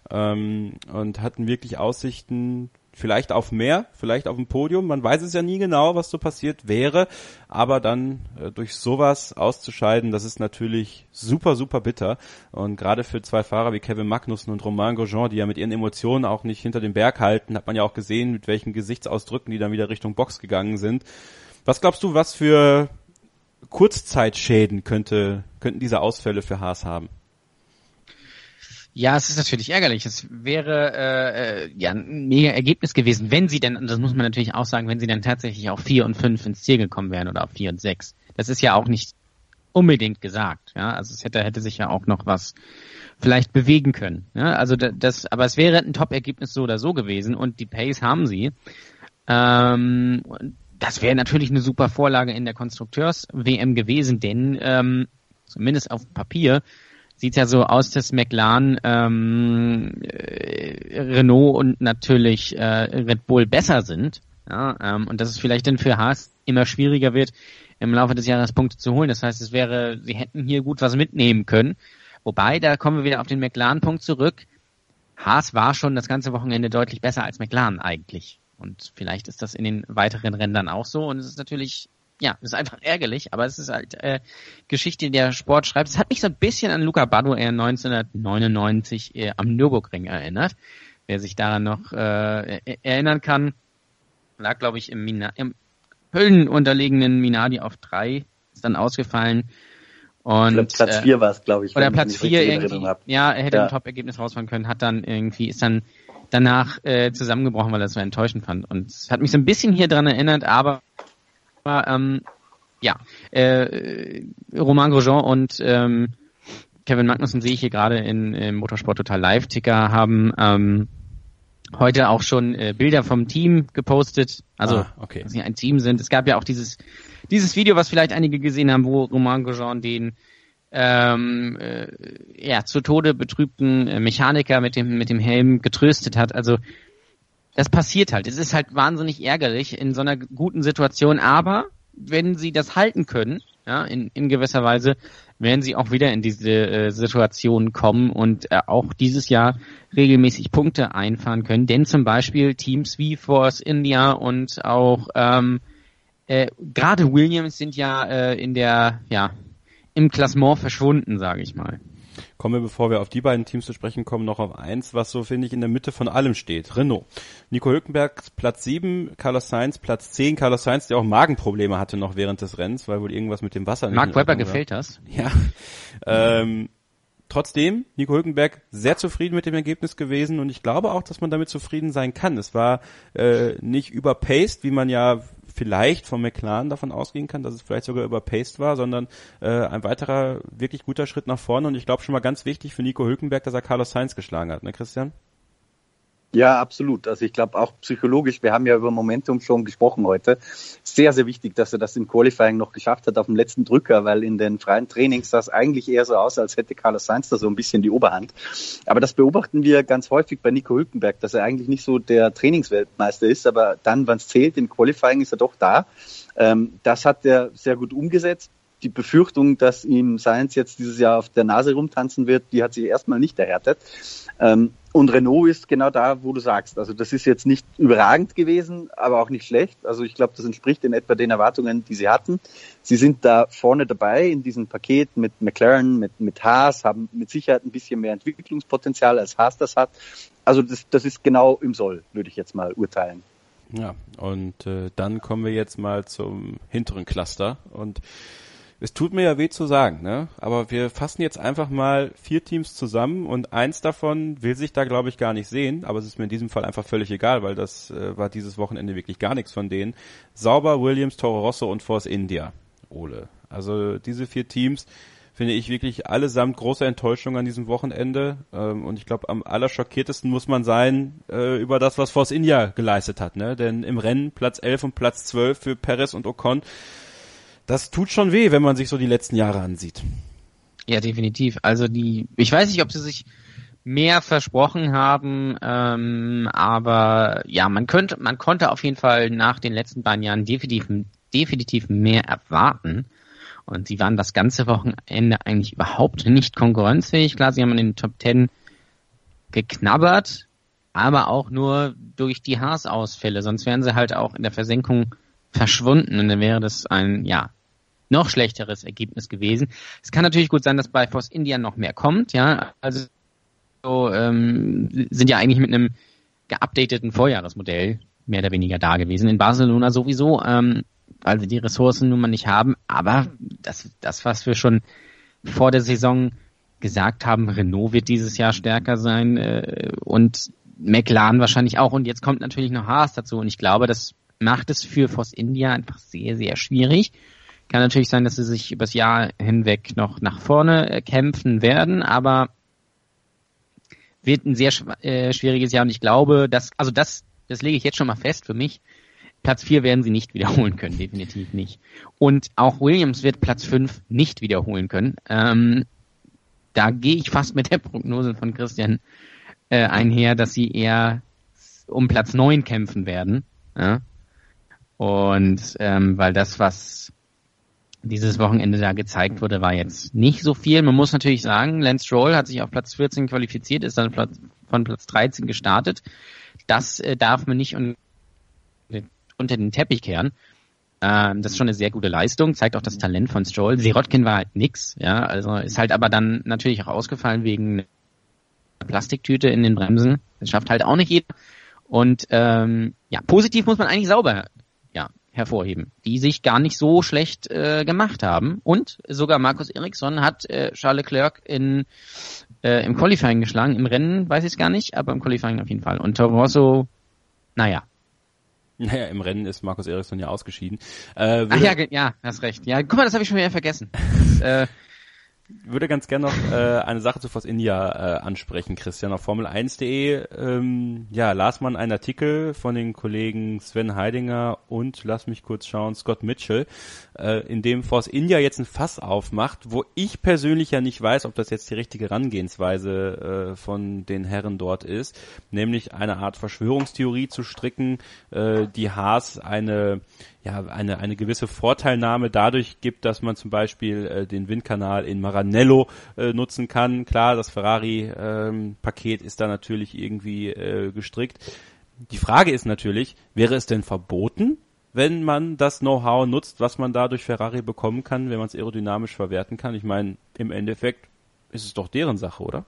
ähm, und hatten wirklich Aussichten, vielleicht auf mehr, vielleicht auf ein Podium. Man weiß es ja nie genau, was so passiert wäre, aber dann äh, durch sowas auszuscheiden, das ist natürlich super, super bitter. Und gerade für zwei Fahrer wie Kevin Magnussen und Romain Grosjean, die ja mit ihren Emotionen auch nicht hinter dem Berg halten, hat man ja auch gesehen, mit welchen Gesichtsausdrücken die dann wieder Richtung Box gegangen sind. Was glaubst du, was für Kurzzeitschäden könnte, könnten diese Ausfälle für Haas haben? Ja, es ist natürlich ärgerlich. Es wäre äh, ja ein mega Ergebnis gewesen, wenn sie denn, und das muss man natürlich auch sagen, wenn sie dann tatsächlich auf vier und fünf ins Ziel gekommen wären oder auf vier und sechs. Das ist ja auch nicht unbedingt gesagt. Ja, also es hätte hätte sich ja auch noch was vielleicht bewegen können. Ja, also das, aber es wäre ein Top-Ergebnis so oder so gewesen und die Pace haben sie. Ähm, das wäre natürlich eine super Vorlage in der Konstrukteurs-W M gewesen, denn ähm, zumindest auf Papier sieht ja so aus, dass McLaren, ähm, äh, Renault und natürlich äh, Red Bull besser sind. Ja, ähm, und dass es vielleicht dann für Haas immer schwieriger wird, im Laufe des Jahres Punkte zu holen. Das heißt, es wäre, sie hätten hier gut was mitnehmen können. Wobei, da kommen wir wieder auf den McLaren-Punkt zurück. Haas war schon das ganze Wochenende deutlich besser als McLaren eigentlich. Und vielleicht ist das in den weiteren Rennen auch so. Und es ist natürlich, ja, es ist einfach ärgerlich, aber es ist halt äh, Geschichte, die der Sport schreibt. Es hat mich so ein bisschen an Luca Badoer neunzehnhundertneunundneunzig äh, am Nürburgring erinnert. Wer sich daran noch äh, erinnern kann, lag, glaube ich, im, Mina- im höllenunterlegenen Minardi auf drei, ist dann ausgefallen. Und glaub, Platz vier war es, glaube ich. Oder Platz vier irgendwie. Ja, er hätte ja ein Top-Ergebnis rausfahren können, hat dann irgendwie, ist dann danach äh, zusammengebrochen, weil er es so enttäuschend fand. Und es hat mich so ein bisschen hier dran erinnert, aber ähm, ja, äh, Romain Grosjean und ähm, Kevin Magnussen sehe ich hier gerade in, in Motorsport Total Live-Ticker haben ähm, heute auch schon äh, Bilder vom Team gepostet, also ah, okay. dass sie ein Team sind. Es gab ja auch dieses dieses Video, was vielleicht einige gesehen haben, wo Romain Grosjean den ähm, äh, ja zu Tode betrübten äh, Mechaniker mit dem mit dem Helm getröstet hat. Also das passiert halt. Es ist halt wahnsinnig ärgerlich in so einer guten Situation, aber wenn sie das halten können, ja, in, in gewisser Weise, werden sie auch wieder in diese äh, Situation kommen und äh, auch dieses Jahr regelmäßig Punkte einfahren können. Denn zum Beispiel Teams wie Force India und auch ähm, äh, gerade Williams sind ja äh, in der, ja, im Klassement verschwunden, sage ich mal. Kommen wir, bevor wir auf die beiden Teams zu sprechen kommen, noch auf eins, was so, finde ich, in der Mitte von allem steht. Renault. Nico Hülkenberg Platz sieben, Carlos Sainz Platz zehn. Carlos Sainz, der auch Magenprobleme hatte noch während des Rennens, weil wohl irgendwas mit dem Wasser nicht Mark Webber gefällt das. Ja. Ähm, trotzdem, Nico Hülkenberg sehr zufrieden mit dem Ergebnis gewesen und ich glaube auch, dass man damit zufrieden sein kann. Es war äh, nicht überpaced, wie man ja vielleicht von McLaren davon ausgehen kann, dass es vielleicht sogar überpaced war, sondern äh, ein weiterer wirklich guter Schritt nach vorne und ich glaube schon mal ganz wichtig für Nico Hülkenberg, dass er Carlos Sainz geschlagen hat, ne Christian? Ja, absolut. Also ich glaube auch psychologisch, wir haben ja über Momentum schon gesprochen heute, sehr, sehr wichtig, dass er das im Qualifying noch geschafft hat auf dem letzten Drücker, weil in den freien Trainings sah es eigentlich eher so aus, als hätte Carlos Sainz da so ein bisschen die Oberhand. Aber das beobachten wir ganz häufig bei Nico Hülkenberg, dass er eigentlich nicht so der Trainingsweltmeister ist, aber dann, wenn es zählt, im Qualifying ist er doch da. Ähm, das hat er sehr gut umgesetzt. Die Befürchtung, dass ihm Sainz jetzt dieses Jahr auf der Nase rumtanzen wird, die hat sich erstmal nicht erhärtet. Ähm, und Renault ist genau da, wo du sagst. Also das ist jetzt nicht überragend gewesen, aber auch nicht schlecht. Also ich glaube, das entspricht in etwa den Erwartungen, die sie hatten. Sie sind da vorne dabei in diesem Paket mit McLaren, mit, mit Haas, haben mit Sicherheit ein bisschen mehr Entwicklungspotenzial, als Haas das hat. Also das, das ist genau im Soll, würde ich jetzt mal urteilen. Ja, und äh, dann kommen wir jetzt mal zum hinteren Cluster und es tut mir ja weh zu sagen, ne? Aber wir fassen jetzt einfach mal vier Teams zusammen und eins davon will sich da, glaube ich, gar nicht sehen, aber es ist mir in diesem Fall einfach völlig egal, weil das äh, war dieses Wochenende wirklich gar nichts von denen. Sauber, Williams, Toro Rosso und Force India, Ole. Also diese vier Teams finde ich wirklich allesamt große Enttäuschung an diesem Wochenende ähm, und ich glaube, am allerschockiertesten muss man sein äh, über das, was Force India geleistet hat, ne? Denn im Rennen Platz elf und Platz zwölf für Perez und Ocon. Das tut schon weh, wenn man sich so die letzten Jahre ansieht. Ja, definitiv. Also die, ich weiß nicht, ob sie sich mehr versprochen haben, ähm, aber ja, man könnte, man konnte auf jeden Fall nach den letzten beiden Jahren definitiv, definitiv mehr erwarten. Und sie waren das ganze Wochenende eigentlich überhaupt nicht konkurrenzfähig. Klar, sie haben in den Top Ten geknabbert, aber auch nur durch die Haas-Ausfälle, sonst wären sie halt auch in der Versenkung verschwunden und dann wäre das ein, ja, noch schlechteres Ergebnis gewesen. Es kann natürlich gut sein, dass bei Force India noch mehr kommt, ja, also so, ähm, sind ja eigentlich mit einem geupdateten Vorjahresmodell mehr oder weniger da gewesen. In Barcelona sowieso, ähm, weil wir die Ressourcen nun mal nicht haben, aber das, das, was wir schon vor der Saison gesagt haben, Renault wird dieses Jahr stärker sein äh, und McLaren wahrscheinlich auch und jetzt kommt natürlich noch Haas dazu und ich glaube, das macht es für Force India einfach sehr, sehr schwierig. Kann natürlich sein, dass sie sich übers Jahr hinweg noch nach vorne äh, kämpfen werden, aber wird ein sehr äh, schwieriges Jahr und ich glaube, dass, also das, das lege ich jetzt schon mal fest für mich, Platz vier werden sie nicht wiederholen können, definitiv nicht. Und auch Williams wird Platz fünf nicht wiederholen können. Ähm, da gehe ich fast mit der Prognose von Christian äh, einher, dass sie eher um Platz neun kämpfen werden. Ja? Und ähm, weil das, was dieses Wochenende da gezeigt wurde, war jetzt nicht so viel. Man muss natürlich sagen, Lance Stroll hat sich auf Platz vierzehn qualifiziert, ist dann Platz, von Platz dreizehn gestartet. Das äh, darf man nicht un- unter den Teppich kehren. Ähm, das ist schon eine sehr gute Leistung, zeigt auch das Talent von Stroll. Sirotkin war halt nix, ja, also ist halt aber dann natürlich auch ausgefallen wegen einer Plastiktüte in den Bremsen. Das schafft halt auch nicht jeder. Und ähm, ja, positiv muss man eigentlich sauber ja hervorheben, die sich gar nicht so schlecht äh, gemacht haben. Und sogar Markus Ericsson hat äh, Charles Leclerc in, äh, im Qualifying geschlagen. Im Rennen weiß ich es gar nicht, aber im Qualifying auf jeden Fall. Und Toro Rosso, naja. Naja, im Rennen ist Markus Ericsson ja ausgeschieden. Äh, Ach ja, ge- ja, hast recht. Ja, guck mal, das habe ich schon wieder vergessen. Das, äh, würde ganz gerne noch äh, eine Sache zu Force India äh, ansprechen, Christian. Auf Formel eins punkt de ähm, ja, las man einen Artikel von den Kollegen Sven Heidinger und, lass mich kurz schauen, Scott Mitchell, äh, in dem Force India jetzt ein Fass aufmacht, wo ich persönlich ja nicht weiß, ob das jetzt die richtige Herangehensweise äh, von den Herren dort ist, nämlich eine Art Verschwörungstheorie zu stricken, äh, die Haas eine ja, eine, eine gewisse Vorteilnahme dadurch gibt, dass man zum Beispiel äh, den Windkanal in Maranello äh, nutzen kann. Klar, das Ferrari-Paket ähm, ist da natürlich irgendwie äh, gestrickt. Die Frage ist natürlich, wäre es denn verboten, wenn man das Know-how nutzt, was man da durch Ferrari bekommen kann, wenn man es aerodynamisch verwerten kann? Ich meine, im Endeffekt ist es doch deren Sache, oder?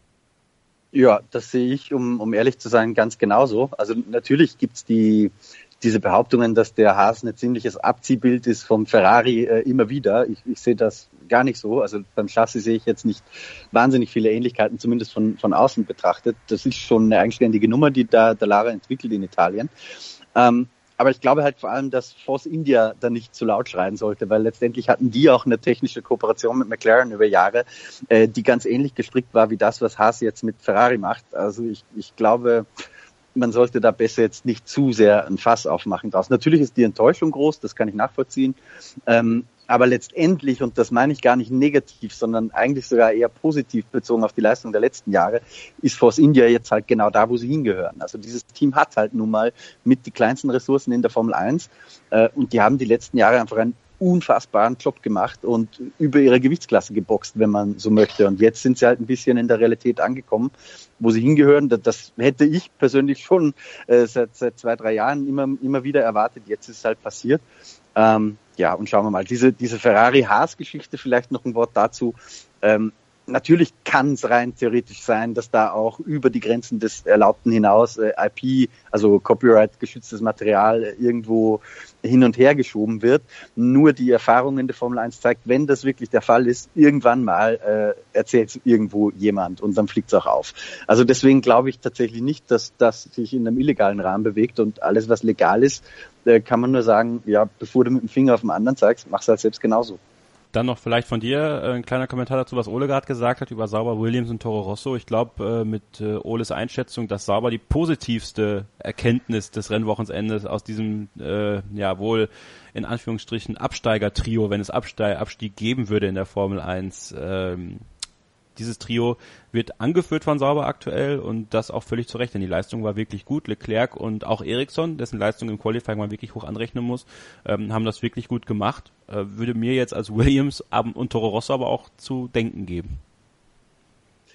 Ja, das sehe ich, um, um ehrlich zu sein, ganz genauso. Also natürlich gibt's die diese Behauptungen, dass der Haas ein ziemliches Abziehbild ist vom Ferrari, äh, immer wieder. Ich, ich sehe das gar nicht so. Also beim Chassis sehe ich jetzt nicht wahnsinnig viele Ähnlichkeiten, zumindest von, von außen betrachtet. Das ist schon eine eigenständige Nummer, die da der Lara entwickelt in Italien. Ähm, aber ich glaube halt vor allem, dass Force India da nicht zu laut schreien sollte, weil letztendlich hatten die auch eine technische Kooperation mit McLaren über Jahre, äh, die ganz ähnlich gestrickt war wie das, was Haas jetzt mit Ferrari macht. Also ich, ich glaube, man sollte da besser jetzt nicht zu sehr ein Fass aufmachen draus. Natürlich ist die Enttäuschung groß, das kann ich nachvollziehen. Ähm, aber letztendlich, und das meine ich gar nicht negativ, sondern eigentlich sogar eher positiv bezogen auf die Leistung der letzten Jahre, ist Force India jetzt halt genau da, wo sie hingehören. Also dieses Team hat halt nun mal mit die kleinsten Ressourcen in der Formel eins äh, und die haben die letzten Jahre einfach einen unfassbaren Job gemacht und über ihre Gewichtsklasse geboxt, wenn man so möchte. Und jetzt sind sie halt ein bisschen in der Realität angekommen, wo sie hingehören. Das hätte ich persönlich schon äh, seit, seit zwei, drei Jahren immer, immer wieder erwartet. Jetzt ist es halt passiert. Ähm, ja, und schauen wir mal. Diese, diese Ferrari-Haas-Geschichte, vielleicht noch ein Wort dazu. Ähm, Natürlich kann es rein theoretisch sein, dass da auch über die Grenzen des Erlaubten hinaus äh, I P, also Copyright-geschütztes Material, äh, irgendwo hin und her geschoben wird. Nur die Erfahrung in der Formel eins zeigt, wenn das wirklich der Fall ist, irgendwann mal äh, erzählt es irgendwo jemand und dann fliegt es auch auf. Also deswegen glaube ich tatsächlich nicht, dass das sich in einem illegalen Rahmen bewegt und alles, was legal ist, äh, kann man nur sagen, ja, bevor du mit dem Finger auf den anderen zeigst, mach's halt selbst genauso. Dann noch vielleicht von dir äh, ein kleiner Kommentar dazu, was Ole gerade gesagt hat über Sauber, Williams und Toro Rosso. Ich glaube, äh, mit äh, Oles Einschätzung, dass Sauber die positivste Erkenntnis des Rennwochenendes aus diesem, äh, ja wohl in Anführungsstrichen Absteiger-Trio, wenn es Abste- Abstieg geben würde in der Formel eins, ähm, dieses Trio wird angeführt von Sauber aktuell und das auch völlig zu Recht, denn die Leistung war wirklich gut. Leclerc und auch Ericsson, dessen Leistung im Qualifying man wirklich hoch anrechnen muss, ähm, haben das wirklich gut gemacht. Äh, würde mir jetzt als Williams und Toro Rosso aber auch zu denken geben.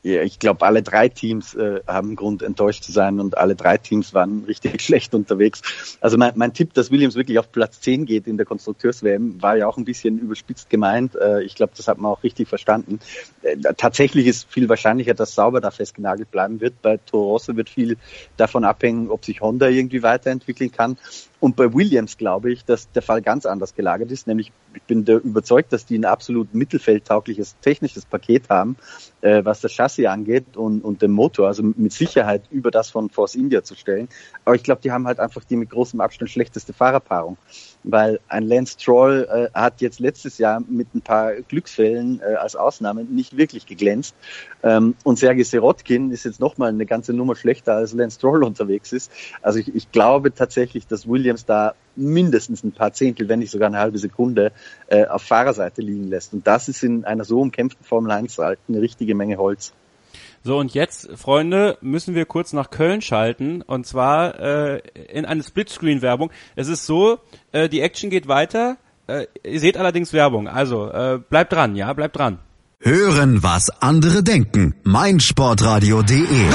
Ja, ich glaube, alle drei Teams äh, haben Grund, enttäuscht zu sein und alle drei Teams waren richtig schlecht unterwegs. Also mein, mein Tipp, dass Williams wirklich auf Platz zehn geht in der Konstrukteurs-W M, war ja auch ein bisschen überspitzt gemeint. Äh, ich glaube, das hat man auch richtig verstanden. Äh, tatsächlich ist viel wahrscheinlicher, dass Sauber da festgenagelt bleiben wird. Bei Toro Rosso wird viel davon abhängen, ob sich Honda irgendwie weiterentwickeln kann. Und bei Williams glaube ich, dass der Fall ganz anders gelagert ist. Nämlich, ich bin da überzeugt, dass die ein absolut mittelfeldtaugliches technisches Paket haben, äh, was das Chassis angeht und, und den Motor. Also mit Sicherheit über das von Force India zu stellen. Aber ich glaube, die haben halt einfach die mit großem Abstand schlechteste Fahrerpaarung. Weil ein Lance Stroll äh, hat jetzt letztes Jahr mit ein paar Glücksfällen äh, als Ausnahme nicht wirklich geglänzt. Ähm, und Sergei Sirotkin ist jetzt nochmal eine ganze Nummer schlechter, als Lance Stroll unterwegs ist. Also ich, ich glaube tatsächlich, dass Williams da mindestens ein paar Zehntel, wenn nicht sogar eine halbe Sekunde äh, auf Fahrerseite liegen lässt. Und das ist in einer so umkämpften Formel eins halt eine richtige Menge Holz. So, und jetzt, Freunde, müssen wir kurz nach Köln schalten, und zwar äh, in eine Splitscreen-Werbung. Es ist so, äh, die Action geht weiter, äh, ihr seht allerdings Werbung, also äh, bleibt dran, ja, bleibt dran. Hören, was andere denken. meinsportradio punkt de.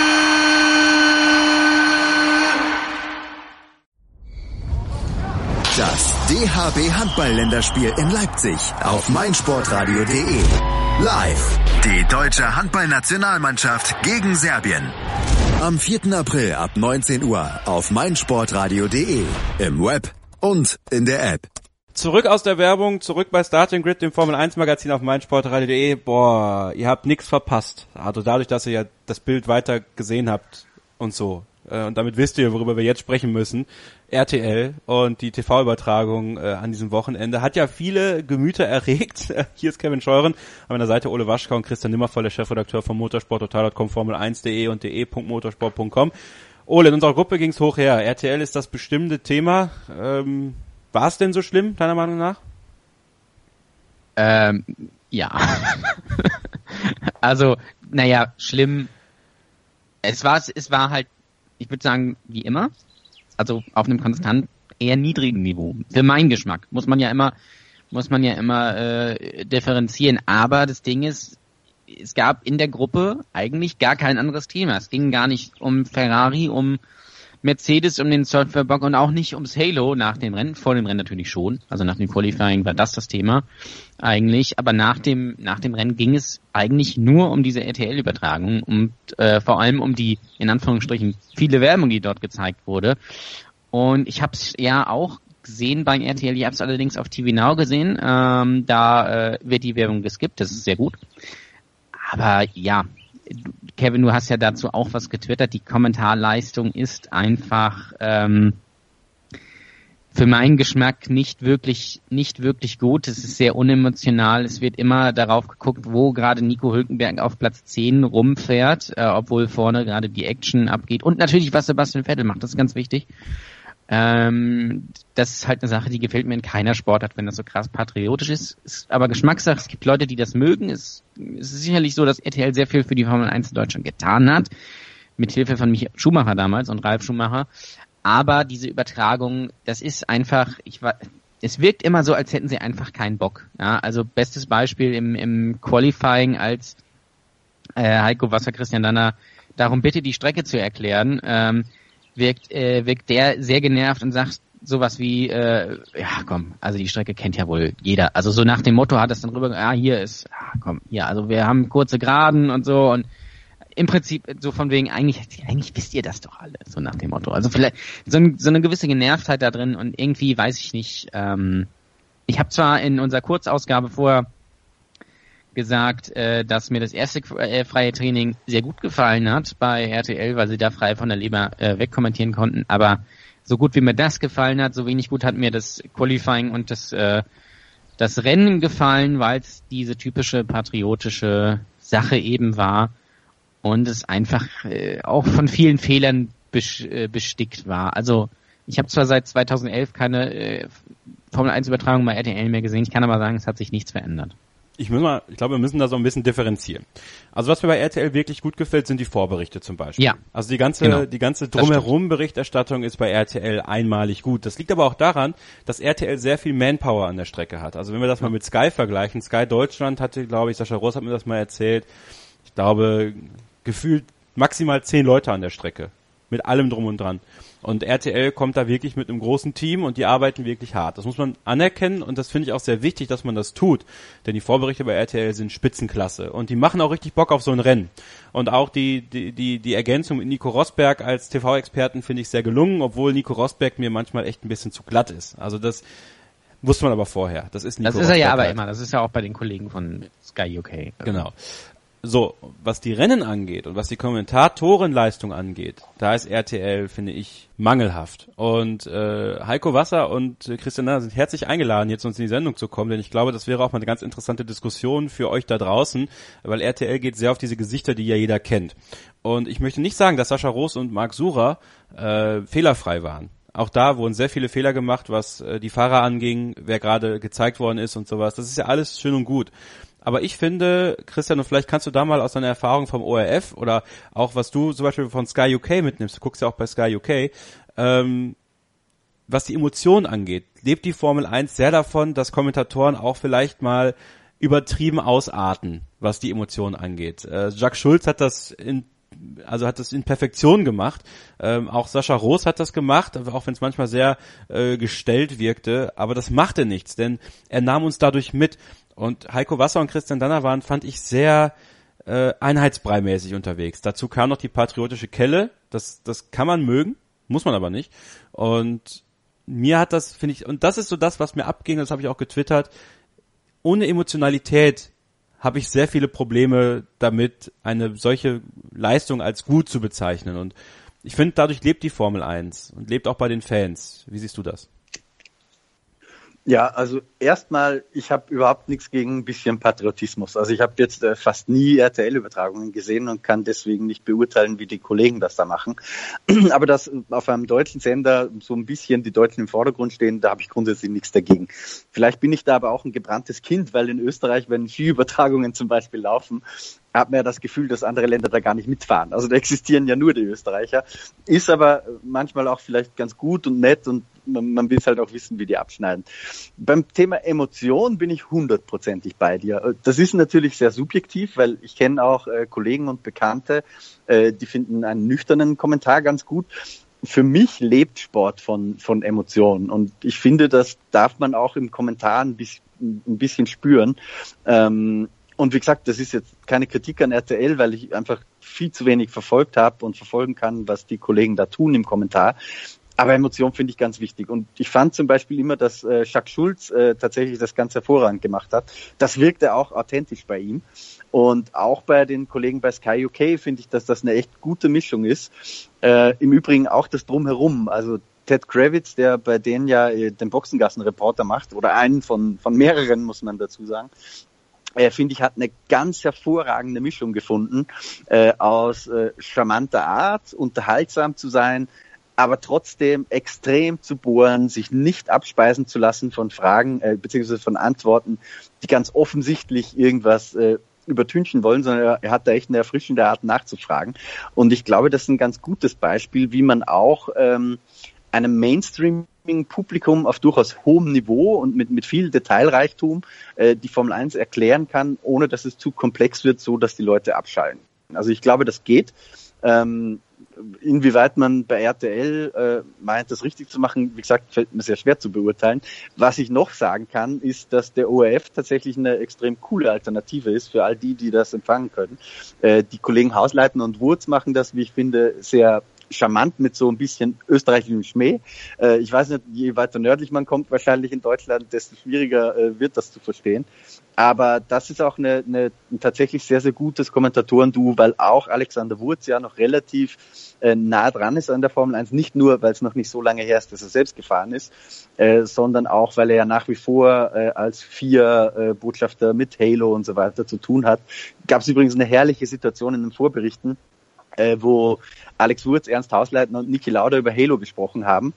Das D H B Handball-Länderspiel in Leipzig auf meinsportradio punkt de. Live. Die deutsche Handballnationalmannschaft gegen Serbien. Am vierten April ab neunzehn Uhr auf meinsportradio punkt de, im Web und in der App. Zurück aus der Werbung, zurück bei Starting Grid, dem Formel eins Magazin auf meinsportradio punkt de. Boah, ihr habt nichts verpasst. Also dadurch, dass ihr ja das Bild weiter gesehen habt und so. Und damit wisst ihr, worüber wir jetzt sprechen müssen. R T L und die T V-Übertragung äh, an diesem Wochenende hat ja viele Gemüter erregt. Hier ist Kevin Scheuren, an meiner Seite Ole Waschkau und Christian Nimmervoll, der Chefredakteur von motorsport total punkt com, formel eins punkt de und de punkt motorsport punkt com. Ole, in unserer Gruppe ging's hoch her. R T L ist das bestimmte Thema. Ähm, war es denn so schlimm, deiner Meinung nach? Ähm, ja. Also, naja, schlimm. Es war, es war halt, ich würde sagen, wie immer. Also auf einem konstant eher niedrigen Niveau. Für meinen Geschmack muss man ja immer, muss man ja immer äh, differenzieren. Aber das Ding ist, es gab in der Gruppe eigentlich gar kein anderes Thema. Es ging gar nicht um Ferrari, um Mercedes, um den Softwarebock und auch nicht ums Halo nach dem Rennen. Vor dem Rennen natürlich schon. Also nach dem Qualifying war das das Thema eigentlich. Aber nach dem nach dem Rennen ging es eigentlich nur um diese R T L-Übertragung und äh, vor allem um die, in Anführungsstrichen, viele Werbung, die dort gezeigt wurde. Und ich habe es ja auch gesehen beim R T L. Ich habe es allerdings auf T V Now gesehen. Ähm, da äh, wird die Werbung geskippt. Das ist sehr gut. Aber ja, Kevin, du hast ja dazu auch was getwittert. Die Kommentarleistung ist einfach ähm, für meinen Geschmack nicht wirklich nicht wirklich gut. Es ist sehr unemotional. Es wird immer darauf geguckt, wo gerade Nico Hülkenberg auf Platz zehn rumfährt, äh, obwohl vorne gerade die Action abgeht. Und natürlich, was Sebastian Vettel macht, das ist ganz wichtig. Ähm, das ist halt eine Sache, die gefällt mir in keiner Sportart, wenn das so krass patriotisch ist. Ist aber Geschmackssache. Es gibt Leute, die das mögen. Es, es ist sicherlich so, dass R T L sehr viel für die Formel eins in Deutschland getan hat. Mit Hilfe von Michael Schumacher damals und Ralf Schumacher. Aber diese Übertragung, das ist einfach, ich war, es wirkt immer so, als hätten sie einfach keinen Bock. Ja, also bestes Beispiel im, im Qualifying, als äh, Heiko Wasser, Christian Danner darum bitte, die Strecke zu erklären, ähm, wirkt, äh, wirkt der sehr genervt und sagt sowas wie, äh, ja komm, also die Strecke kennt ja wohl jeder. Also so nach dem Motto hat es dann rüber, ja hier ist, ah, komm, ja, also wir haben kurze Geraden und so und im Prinzip so von wegen, eigentlich, eigentlich wisst ihr das doch alle, so nach dem Motto. Also vielleicht so, ein, so eine gewisse Genervtheit da drin und irgendwie weiß ich nicht, ähm, ich habe zwar in unserer Kurzausgabe vorher gesagt, äh, dass mir das erste äh, freie Training sehr gut gefallen hat bei R T L, weil sie da frei von der Leber äh, wegkommentieren konnten, aber so gut wie mir das gefallen hat, so wenig gut hat mir das Qualifying und das, äh, das Rennen gefallen, weil es diese typische patriotische Sache eben war. Und es einfach äh, auch von vielen Fehlern bes- äh, bestickt war. Also ich habe zwar seit zweitausendelf keine äh, Formel eins Übertragung bei R T L mehr gesehen, ich kann aber sagen, es hat sich nichts verändert. Ich muss mal, ich glaube, wir müssen da so ein bisschen differenzieren. Also was mir bei R T L wirklich gut gefällt, sind die Vorberichte zum Beispiel. Ja. Also die ganze, genau. die ganze drumherum Berichterstattung ist bei R T L einmalig gut. Das liegt aber auch daran, dass R T L sehr viel Manpower an der Strecke hat. Also wenn wir das mal mit Sky vergleichen, Sky Deutschland hatte, glaube ich, Sascha Roos hat mir das mal erzählt, ich glaube, gefühlt maximal zehn Leute an der Strecke. Mit allem drum und dran. Und R T L kommt da wirklich mit einem großen Team und die arbeiten wirklich hart. Das muss man anerkennen und das finde ich auch sehr wichtig, dass man das tut. Denn die Vorberichte bei R T L sind Spitzenklasse und die machen auch richtig Bock auf so ein Rennen. Und auch die die die, die Ergänzung mit Nico Rosberg als T V-Experten finde ich sehr gelungen, obwohl Nico Rosberg mir manchmal echt ein bisschen zu glatt ist. Also das wusste man aber vorher. Das ist Nico Das ist er ja aber halt. immer. Das ist ja auch bei den Kollegen von Sky U K. Genau. So, was die Rennen angeht und was die Kommentatorenleistung angeht, da ist R T L, finde ich, mangelhaft. Und äh, Heiko Wasser und äh, Christian Danner sind herzlich eingeladen, jetzt uns in die Sendung zu kommen, denn ich glaube, das wäre auch mal eine ganz interessante Diskussion für euch da draußen, weil R T L geht sehr auf diese Gesichter, die ja jeder kennt. Und ich möchte nicht sagen, dass Sascha Roos und Marc Surer äh, fehlerfrei waren. Auch da wurden sehr viele Fehler gemacht, was äh, die Fahrer anging, wer gerade gezeigt worden ist und sowas. Das ist ja alles schön und gut. Aber ich finde, Christian, und vielleicht kannst du da mal aus deiner Erfahrung vom O R F oder auch was du zum Beispiel von Sky U K mitnimmst, du guckst ja auch bei Sky U K, ähm, was die Emotionen angeht, lebt die Formel eins sehr davon, dass Kommentatoren auch vielleicht mal übertrieben ausarten, was die Emotionen angeht. Äh, Jacques Schulz hat das in also hat das in Perfektion gemacht. Ähm, auch Sascha Roos hat das gemacht, auch wenn es manchmal sehr äh, gestellt wirkte. Aber das machte nichts, denn er nahm uns dadurch mit. Und Heiko Wasser und Christian Danner waren, fand ich, sehr äh, einheitsbrei-mäßig unterwegs. Dazu kam noch die patriotische Kelle. Das, das kann man mögen, muss man aber nicht. Und mir hat das, finde ich, und das ist so das, was mir abging, das habe ich auch getwittert, ohne Emotionalität habe ich sehr viele Probleme damit, eine solche Leistung als gut zu bezeichnen. Und ich finde, dadurch lebt die Formel eins und lebt auch bei den Fans. Wie siehst du das? Ja, also erstmal, ich habe überhaupt nichts gegen ein bisschen Patriotismus. Also ich habe jetzt äh, fast nie R T L-Übertragungen gesehen und kann deswegen nicht beurteilen, wie die Kollegen das da machen. Aber dass auf einem deutschen Sender so ein bisschen die Deutschen im Vordergrund stehen, da habe ich grundsätzlich nichts dagegen. Vielleicht bin ich da aber auch ein gebranntes Kind, weil in Österreich, wenn Skiübertragungen zum Beispiel laufen, hat man ja das Gefühl, dass andere Länder da gar nicht mitfahren. Also da existieren ja nur die Österreicher. Ist aber manchmal auch vielleicht ganz gut und nett und man, man will halt auch wissen, wie die abschneiden. Beim Thema Emotion bin ich hundertprozentig bei dir. Das ist natürlich sehr subjektiv, weil ich kenne auch äh, Kollegen und Bekannte, äh, die finden einen nüchternen Kommentar ganz gut. Für mich lebt Sport von, von Emotionen und ich finde, das darf man auch im Kommentar ein bisschen, ein bisschen spüren. Ähm, Und wie gesagt, das ist jetzt keine Kritik an R T L, weil ich einfach viel zu wenig verfolgt habe und verfolgen kann, was die Kollegen da tun im Kommentar. Aber Emotion finde ich ganz wichtig. Und ich fand zum Beispiel immer, dass äh, Jacques Schulz äh, tatsächlich das ganz hervorragend gemacht hat. Das wirkte auch authentisch bei ihm. Und auch bei den Kollegen bei Sky U K finde ich, dass das eine echt gute Mischung ist. Äh, im Übrigen auch das Drumherum. Also Ted Kravitz, der bei denen ja äh, den Boxengassen-Reporter macht, oder einen von, von mehreren, muss man dazu sagen, äh, finde ich, hat eine ganz hervorragende Mischung gefunden, äh, aus äh, charmanter Art, unterhaltsam zu sein, aber trotzdem extrem zu bohren, sich nicht abspeisen zu lassen von Fragen, äh, beziehungsweise von Antworten, die ganz offensichtlich irgendwas äh, übertünchen wollen, sondern er, er hat da echt eine erfrischende Art nachzufragen. Und ich glaube, das ist ein ganz gutes Beispiel, wie man auch ähm, einem Mainstream-Publikum auf durchaus hohem Niveau und mit, mit viel Detailreichtum äh, die Formel eins erklären kann, ohne dass es zu komplex wird, so dass die Leute abschalten. Also ich glaube, das geht. Ähm, Inwieweit man bei R T L äh, meint, das richtig zu machen, wie gesagt, fällt mir sehr schwer zu beurteilen. Was ich noch sagen kann, ist, dass der O R F tatsächlich eine extrem coole Alternative ist für all die, die das empfangen können. Äh, die Kollegen Hausleitner und Wurz machen das, wie ich finde, sehr charmant mit so ein bisschen österreichischem Schmäh. Äh, ich weiß nicht, je weiter nördlich man kommt, wahrscheinlich in Deutschland, desto schwieriger äh, wird das zu verstehen. Aber das ist auch eine, eine ein tatsächlich sehr, sehr gutes Kommentatoren-Duo, weil auch Alexander Wurz ja noch relativ äh, nah dran ist an der Formel eins. Nicht nur, weil es noch nicht so lange her ist, dass er selbst gefahren ist, äh, sondern auch, weil er ja nach wie vor äh, als vier äh, Botschafter mit Halo und so weiter zu tun hat. Gab es übrigens eine herrliche Situation in den Vorberichten, äh, wo Alex Wurz, Ernst Hausleitner und Niki Lauda über Halo gesprochen haben.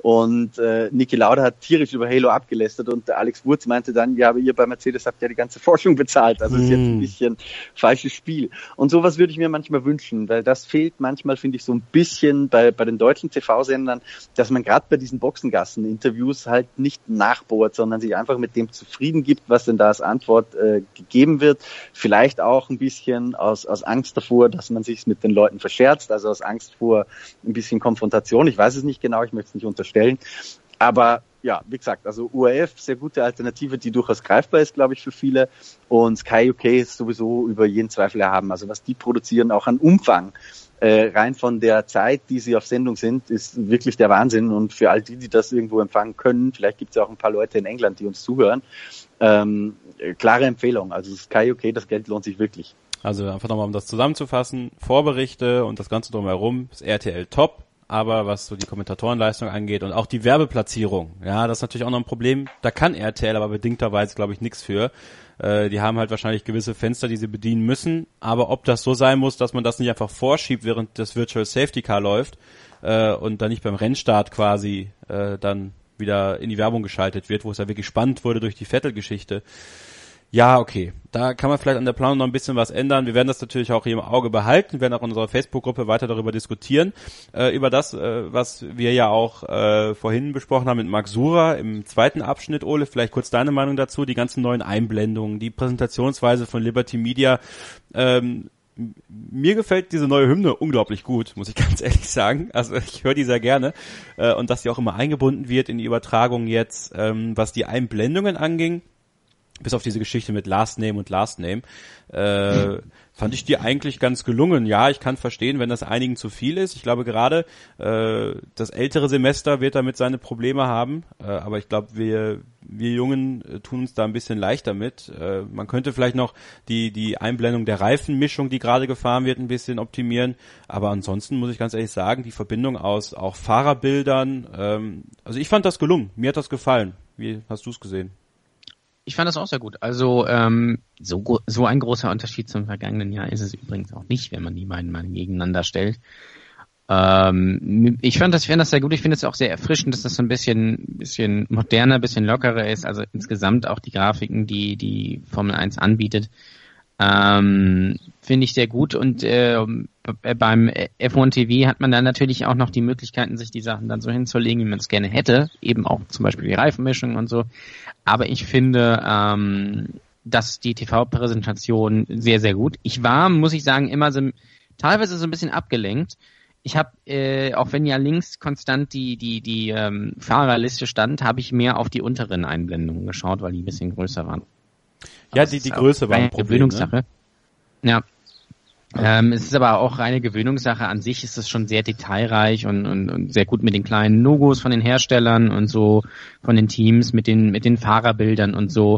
Und äh, Niki Lauda hat tierisch über Halo abgelästert und Alex Wurz meinte dann, ja, aber ihr bei Mercedes habt ja die ganze Forschung bezahlt, also mm. ist jetzt ein bisschen falsches Spiel. Und sowas würde ich mir manchmal wünschen, weil das fehlt manchmal, finde ich, so ein bisschen bei bei den deutschen T V-Sendern, dass man gerade bei diesen Boxengassen-Interviews halt nicht nachbohrt, sondern sich einfach mit dem zufrieden gibt, was denn da als Antwort äh, gegeben wird. Vielleicht auch ein bisschen aus aus Angst davor, dass man sich mit den Leuten verscherzt, also aus Angst vor ein bisschen Konfrontation. Ich weiß es nicht genau, ich möchte es nicht unterstellen. Aber ja, wie gesagt, also U A F, sehr gute Alternative, die durchaus greifbar ist, glaube ich, für viele. Und Sky U K ist sowieso über jeden Zweifel erhaben. Also was die produzieren, auch an Umfang, äh, rein von der Zeit, die sie auf Sendung sind, ist wirklich der Wahnsinn. Und für all die, die das irgendwo empfangen können, vielleicht gibt es ja auch ein paar Leute in England, die uns zuhören, ähm, klare Empfehlung. Also Sky U K, das Geld lohnt sich wirklich. Also einfach nochmal, um das zusammenzufassen, Vorberichte und das Ganze drumherum ist R T L top, aber was so die Kommentatorenleistung angeht und auch die Werbeplatzierung, ja, das ist natürlich auch noch ein Problem, da kann R T L aber bedingterweise, glaube ich, nichts für. Äh, die haben halt wahrscheinlich gewisse Fenster, die sie bedienen müssen, aber ob das so sein muss, dass man das nicht einfach vorschiebt, während das Virtual Safety Car läuft äh, und dann nicht beim Rennstart quasi äh, dann wieder in die Werbung geschaltet wird, wo es ja wirklich spannend wurde durch die Vettel-Geschichte. Ja, okay. Da kann man vielleicht an der Planung noch ein bisschen was ändern. Wir werden das natürlich auch hier im Auge behalten. Wir werden auch in unserer Facebook-Gruppe weiter darüber diskutieren. Äh, über das, äh, was wir ja auch äh, vorhin besprochen haben mit Max Sura im zweiten Abschnitt. Ole, vielleicht kurz deine Meinung dazu. Die ganzen neuen Einblendungen, die Präsentationsweise von Liberty Media. Ähm, mir gefällt diese neue Hymne unglaublich gut, muss ich ganz ehrlich sagen. Also ich höre die sehr gerne. Äh, und dass die auch immer eingebunden wird in die Übertragung jetzt, ähm, was die Einblendungen anging. Bis auf diese Geschichte mit Last Name und Last Name, äh, fand ich die eigentlich ganz gelungen. Ja, ich kann verstehen, wenn das einigen zu viel ist. Ich glaube gerade, äh, das ältere Semester wird damit seine Probleme haben. Äh, aber ich glaube, wir wir Jungen äh, tun uns da ein bisschen leichter mit. Äh, man könnte vielleicht noch die die Einblendung der Reifenmischung, die gerade gefahren wird, ein bisschen optimieren. Aber ansonsten muss ich ganz ehrlich sagen, die Verbindung aus auch Fahrerbildern, ähm, also ich fand das gelungen. Mir hat das gefallen. Wie hast du es gesehen? Ich fand das auch sehr gut. Also ähm, so so ein großer Unterschied zum vergangenen Jahr ist es übrigens auch nicht, wenn man die beiden mal gegeneinander stellt. Ähm, ich fand das, ich fand das sehr gut. Ich finde es auch sehr erfrischend, dass das so ein bisschen bisschen moderner, bisschen lockerer ist. Also insgesamt auch die Grafiken, die die Formel eins anbietet, ähm, finde ich sehr gut. Und äh, beim F eins T V hat man dann natürlich auch noch die Möglichkeiten, sich die Sachen dann so hinzulegen, wie man es gerne hätte. Eben auch zum Beispiel die Reifenmischung und so. Aber ich finde, ähm, dass die T V-Präsentation sehr, sehr gut. Ich war, muss ich sagen, immer so teilweise so ein bisschen abgelenkt. Ich habe, äh, auch wenn ja links konstant die die die ähm, Fahrerliste stand, habe ich mehr auf die unteren Einblendungen geschaut, weil die ein bisschen größer waren. Ja, also die die Größe war ein Problem, Gewöhnungssache. Ne? Ja. Ähm, es ist aber auch reine Gewöhnungssache. An sich ist es schon sehr detailreich und, und, und sehr gut mit den kleinen Logos von den Herstellern und so, von den Teams, mit den mit den Fahrerbildern und so.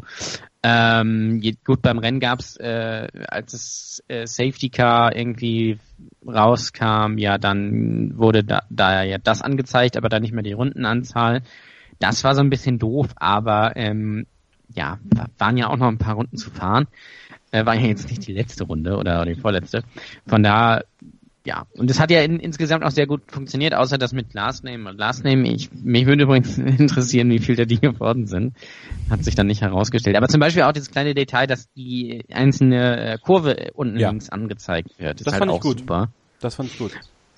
Ähm, gut, beim Rennen gab's, äh, als das äh, Safety Car irgendwie rauskam, ja, dann wurde da, da ja das angezeigt, aber dann nicht mehr die Rundenanzahl. Das war so ein bisschen doof, aber ähm, ja, waren ja auch noch ein paar Runden zu fahren. Äh, war ja jetzt nicht die letzte Runde oder die vorletzte. Von da, ja. Und es hat ja in, insgesamt auch sehr gut funktioniert, außer das mit Last Name und Last Name. Ich, mich würde übrigens interessieren, wie viel der Dinge geworden sind. Hat sich dann nicht herausgestellt. Aber zum Beispiel auch dieses kleine Detail, dass die einzelne Kurve unten ja. links angezeigt wird. Das ist fand halt ich auch gut. Super. Das fand ich gut.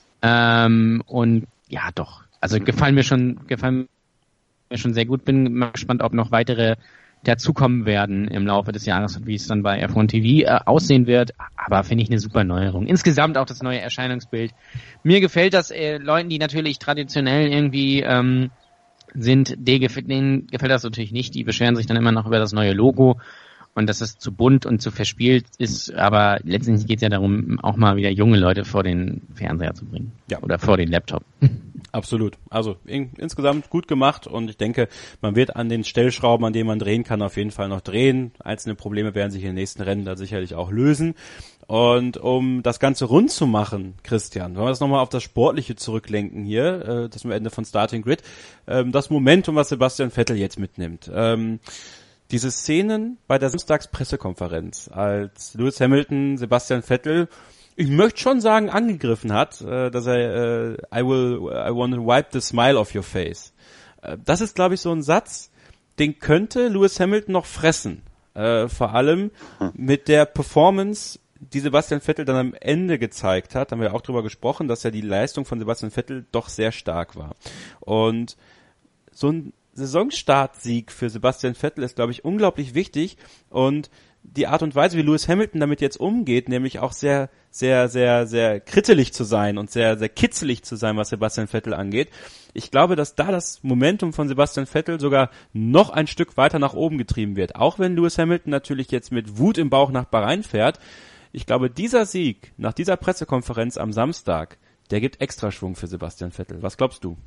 Ähm, und ja, doch. Also gefallen mir schon, gefallen mir schon sehr gut. Bin mal gespannt, ob noch weitere dazukommen werden im Laufe des Jahres und wie es dann bei F eins T V äh, aussehen wird. Aber finde ich eine super Neuerung. Insgesamt auch das neue Erscheinungsbild. Mir gefällt das äh, Leuten, die natürlich traditionell irgendwie ähm, sind, denen gefällt das natürlich nicht. Die beschweren sich dann immer noch über das neue Logo und dass es zu bunt und zu verspielt ist. Aber letztendlich geht es ja darum, auch mal wieder junge Leute vor den Fernseher zu bringen. Ja. Oder vor den Laptop. Absolut. Also in, insgesamt gut gemacht und ich denke, man wird an den Stellschrauben, an denen man drehen kann, auf jeden Fall noch drehen. Einzelne Probleme werden sich in den nächsten Rennen da sicherlich auch lösen. Und um das Ganze rund zu machen, Christian, wollen wir das nochmal auf das Sportliche zurücklenken hier, äh, das am Ende von Starting Grid. Ähm, das Momentum, was Sebastian Vettel jetzt mitnimmt. Ähm, diese Szenen bei der Samstagspressekonferenz, als Lewis Hamilton Sebastian Vettel ich möchte schon sagen, angegriffen hat, äh, dass er äh, I will, I want to wipe the smile off your face. Äh, das ist, glaube ich, so ein Satz, den könnte Lewis Hamilton noch fressen. Äh, vor allem mit der Performance, die Sebastian Vettel dann am Ende gezeigt hat, haben wir auch drüber gesprochen, dass ja die Leistung von Sebastian Vettel doch sehr stark war. Und so ein Saisonstartsieg für Sebastian Vettel ist, glaube ich, unglaublich wichtig, und die Art und Weise, wie Lewis Hamilton damit jetzt umgeht, nämlich auch sehr, sehr, sehr, sehr krittelig zu sein und sehr, sehr kitzelig zu sein, was Sebastian Vettel angeht. Ich glaube, dass da das Momentum von Sebastian Vettel sogar noch ein Stück weiter nach oben getrieben wird. Auch wenn Lewis Hamilton natürlich jetzt mit Wut im Bauch nach Bahrain fährt. Ich glaube, dieser Sieg nach dieser Pressekonferenz am Samstag, der gibt Extraschwung für Sebastian Vettel. Was glaubst du?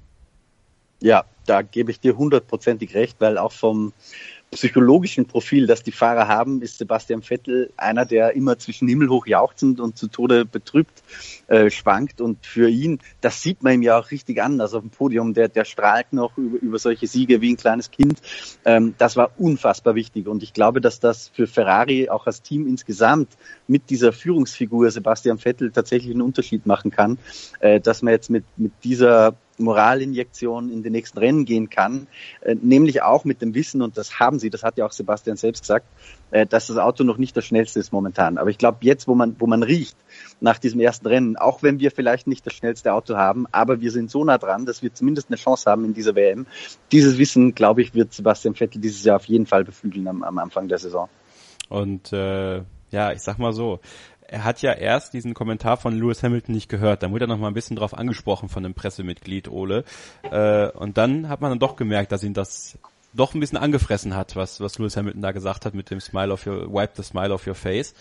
Ja, da gebe ich dir hundertprozentig recht, weil auch vom psychologischen Profil, das die Fahrer haben, ist Sebastian Vettel einer, der immer zwischen himmelhoch jauchzend und zu Tode betrübt äh, schwankt, und für ihn, das sieht man ihm ja auch richtig an, also auf dem Podium, der, der strahlt noch über, über solche Siege wie ein kleines Kind. Ähm, das war unfassbar wichtig, und ich glaube, dass das für Ferrari auch als Team insgesamt mit dieser Führungsfigur Sebastian Vettel tatsächlich einen Unterschied machen kann, äh, dass man jetzt mit, mit dieser Moralinjektion in den nächsten Rennen gehen kann, äh, nämlich auch mit dem Wissen, und das haben sie, das hat ja auch Sebastian selbst gesagt, äh, dass das Auto noch nicht das schnellste ist momentan. Aber ich glaube, jetzt, wo man wo man riecht nach diesem ersten Rennen, auch wenn wir vielleicht nicht das schnellste Auto haben, aber wir sind so nah dran, dass wir zumindest eine Chance haben in dieser W M. Dieses Wissen, glaube ich, wird Sebastian Vettel dieses Jahr auf jeden Fall beflügeln am, am Anfang der Saison. Und äh, ja, ich sag mal so, er hat ja erst diesen Kommentar von Lewis Hamilton nicht gehört. Da wurde er noch mal ein bisschen drauf angesprochen von einem Pressemitglied, Ole. Äh, und dann hat man dann doch gemerkt, dass ihn das doch ein bisschen angefressen hat, was was Lewis Hamilton da gesagt hat mit dem Smile of your, wipe the smile off your face.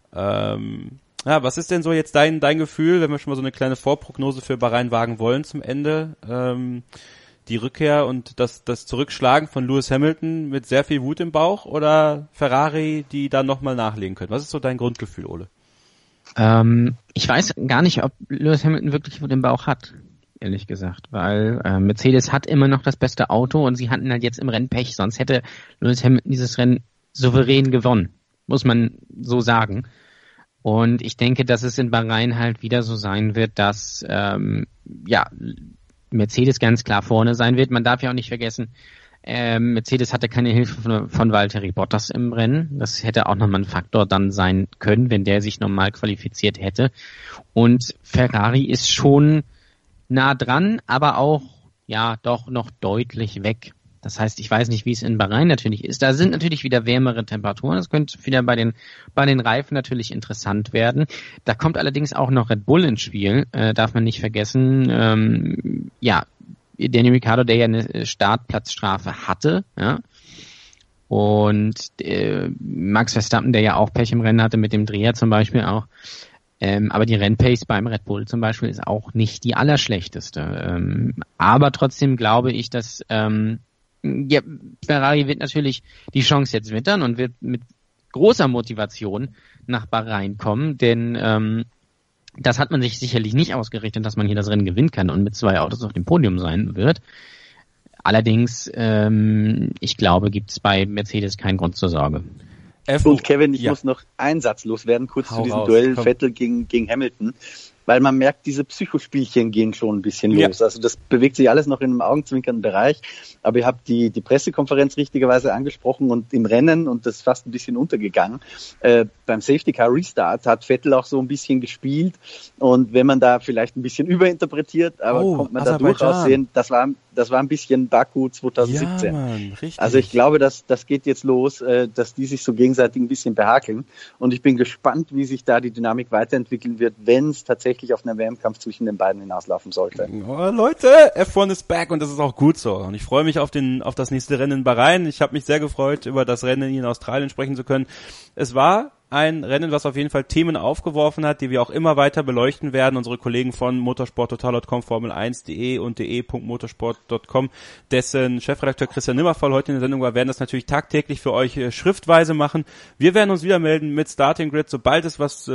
Ähm, ja, was ist denn so jetzt dein dein Gefühl, wenn wir schon mal so eine kleine Vorprognose für Bahrain wagen wollen zum Ende? Ähm, die Rückkehr und das das Zurückschlagen von Lewis Hamilton mit sehr viel Wut im Bauch, oder Ferrari, die da nochmal nachlegen können? Was ist so dein Grundgefühl, Ole? Ähm, ich weiß gar nicht, ob Lewis Hamilton wirklich Wut im Bauch hat, ehrlich gesagt, weil äh, Mercedes hat immer noch das beste Auto, und sie hatten halt jetzt im Rennen Pech, sonst hätte Lewis Hamilton dieses Rennen souverän gewonnen, muss man so sagen. Und ich denke, dass es in Bahrain halt wieder so sein wird, dass ähm, ja Mercedes ganz klar vorne sein wird. Man darf ja auch nicht vergessen, Ähm, Mercedes hatte keine Hilfe von, von Valtteri Bottas im Rennen. Das hätte auch nochmal ein Faktor dann sein können, wenn der sich normal qualifiziert hätte. Und Ferrari ist schon nah dran, aber auch, ja, doch noch deutlich weg. Das heißt, ich weiß nicht, wie es in Bahrain natürlich ist. Da sind natürlich wieder wärmere Temperaturen. Das könnte wieder bei den bei den Reifen natürlich interessant werden. Da kommt allerdings auch noch Red Bull ins Spiel, äh, darf man nicht vergessen. Ähm, ja, Daniel Ricciardo, der ja eine Startplatzstrafe hatte, ja, und äh, Max Verstappen, der ja auch Pech im Rennen hatte mit dem Dreher zum Beispiel auch, ähm, aber die Rennpace beim Red Bull zum Beispiel ist auch nicht die allerschlechteste, ähm, aber trotzdem glaube ich, dass ähm, ja, Ferrari wird natürlich die Chance jetzt wittern und wird mit großer Motivation nach Bahrain kommen, denn ähm, das hat man sich sicherlich nicht ausgerichtet, dass man hier das Rennen gewinnen kann und mit zwei Autos auf dem Podium sein wird. Allerdings, ähm, ich glaube, gibt es bei Mercedes keinen Grund zur Sorge. Und Kevin, ich ja. muss noch einen Satz loswerden, kurz Hau zu diesem raus, Duell komm. Vettel gegen, gegen Hamilton. Weil man merkt, diese Psychospielchen gehen schon ein bisschen los. Ja. Also das bewegt sich alles noch in einem augenzwinkernden Bereich. Aber ihr habt die, die Pressekonferenz richtigerweise angesprochen, und im Rennen, und das ist fast ein bisschen untergegangen, äh, beim Safety Car Restart hat Vettel auch so ein bisschen gespielt. Und wenn man da vielleicht ein bisschen überinterpretiert, aber oh, kommt man da durchaus sehen, das war, das war ein bisschen Baku zwanzig siebzehn. Ja, Mann, richtig. Also ich glaube, dass das geht jetzt los, äh, dass die sich so gegenseitig ein bisschen behakeln. Und ich bin gespannt, wie sich da die Dynamik weiterentwickeln wird, wenn es tatsächlich auf einen W M-Kampf zwischen den beiden hinauslaufen sollte. Oh, Leute, F eins ist back, und das ist auch gut so. Und ich freue mich auf den auf das nächste Rennen in Bahrain. Ich habe mich sehr gefreut, über das Rennen in Australien sprechen zu können. Es war ein Rennen, was auf jeden Fall Themen aufgeworfen hat, die wir auch immer weiter beleuchten werden. Unsere Kollegen von motorsport total punkt com, Formel eins punkt de und de punkt motorsport punkt com, dessen Chefredakteur Christian Nimmervoll heute in der Sendung war, werden das natürlich tagtäglich für euch äh, schriftweise machen. Wir werden uns wieder melden mit Starting Grid, sobald es was äh,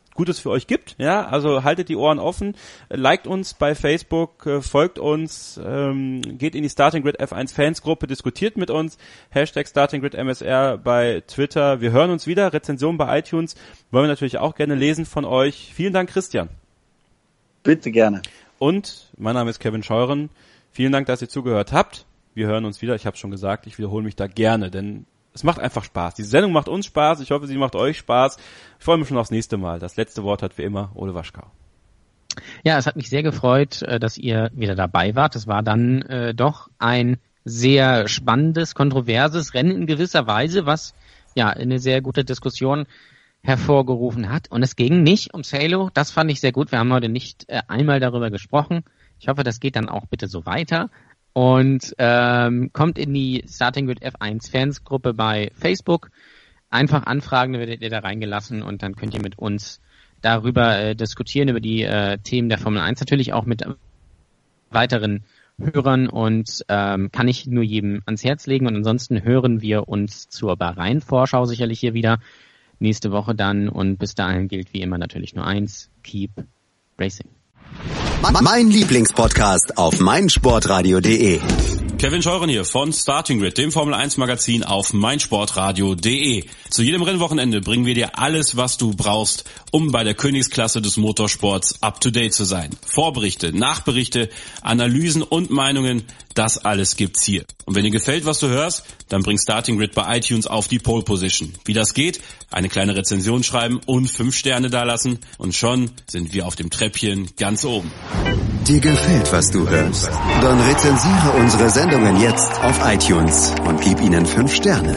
Gutes für euch gibt. Ja, also haltet die Ohren offen, liked uns bei Facebook, äh, folgt uns, ähm, geht in die Starting Grid F eins Fansgruppe, diskutiert mit uns, Hashtag Starting Grid M S R bei Twitter. Wir hören uns wieder, Rezension bei iTunes wollen wir natürlich auch gerne lesen von euch. Vielen Dank, Christian. Bitte gerne. Und mein Name ist Kevin Scheuren. Vielen Dank, dass ihr zugehört habt. Wir hören uns wieder. Ich habe schon gesagt, ich wiederhole mich da gerne, denn es macht einfach Spaß. Die Sendung macht uns Spaß. Ich hoffe, sie macht euch Spaß. Ich freue mich schon aufs nächste Mal. Das letzte Wort hat wie immer Ole Waschkau. Ja, es hat mich sehr gefreut, dass ihr wieder dabei wart. Es war dann äh, doch ein sehr spannendes, kontroverses Rennen in gewisser Weise, was ja eine sehr gute Diskussion hervorgerufen hat. Und es ging nicht ums Halo. Das fand ich sehr gut. Wir haben heute nicht äh, einmal darüber gesprochen. Ich hoffe, das geht dann auch bitte so weiter. Und ähm, kommt in die Starting Grid F eins Fansgruppe bei Facebook. Einfach anfragen, dann werdet ihr da reingelassen und dann könnt ihr mit uns darüber äh, diskutieren, über die äh, Themen der Formel eins, natürlich auch mit weiteren Hörern und ähm, kann ich nur jedem ans Herz legen. Und ansonsten hören wir uns zur Bahrain-Vorschau sicherlich hier wieder nächste Woche dann. Und bis dahin gilt wie immer natürlich nur eins, keep racing. Mein Lieblingspodcast auf meinsportradio punkt de. Kevin Scheuren hier von Starting Grid, dem Formel eins Magazin auf meinsportradio punkt de. Zu jedem Rennwochenende bringen wir dir alles, was du brauchst, um bei der Königsklasse des Motorsports up to date zu sein. Vorberichte, Nachberichte, Analysen und Meinungen, das alles gibt's hier. Und wenn dir gefällt, was du hörst, dann bring Starting Grid bei iTunes auf die Pole Position. Wie das geht? Eine kleine Rezension schreiben und fünf Sterne dalassen und schon sind wir auf dem Treppchen ganz oben. Dir gefällt, was du hörst? Dann rezensiere unsere Sendungen jetzt auf iTunes und gib ihnen fünf Sterne.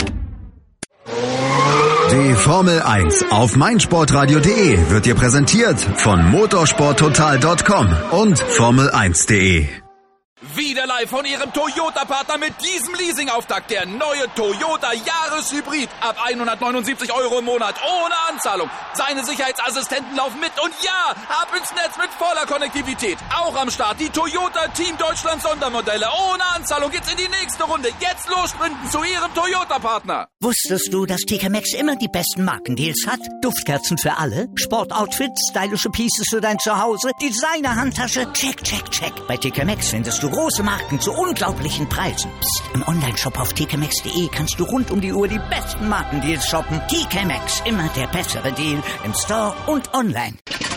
Die Formel eins auf meinsportradio punkt de wird dir präsentiert von motorsporttotal punkt com und formel eins punkt de. Wieder live von Ihrem Toyota-Partner mit diesem Leasing-Auftakt. Der neue Toyota Jahreshybrid. Ab hundertneunundsiebzig Euro im Monat. Ohne Anzahlung. Seine Sicherheitsassistenten laufen mit. Und ja, ab ins Netz mit voller Konnektivität. Auch am Start die Toyota Team Deutschland Sondermodelle. Ohne Anzahlung geht's in die nächste Runde. Jetzt los sprinten zu Ihrem Toyota-Partner. Wusstest du, dass T K Maxx immer die besten Markendeals hat? Duftkerzen für alle, Sportoutfits, stylische Pieces für dein Zuhause, Designer-Handtasche, check, check, check. Bei T K Maxx findest du große Marken zu unglaublichen Preisen. Psst. Im Onlineshop auf t k maxx punkt de kannst du rund um die Uhr die besten Markendeals shoppen. T K Maxx, immer der bessere Deal im Store und online.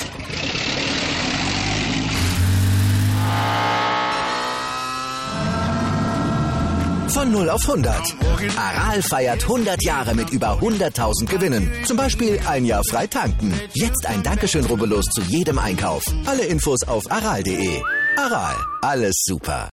Von null auf hundert. Aral feiert hundert Jahre mit über hunderttausend Gewinnen. Zum Beispiel ein Jahr frei tanken. Jetzt ein Dankeschön, rubbellos zu jedem Einkauf. Alle Infos auf aral punkt de. Aral, alles super.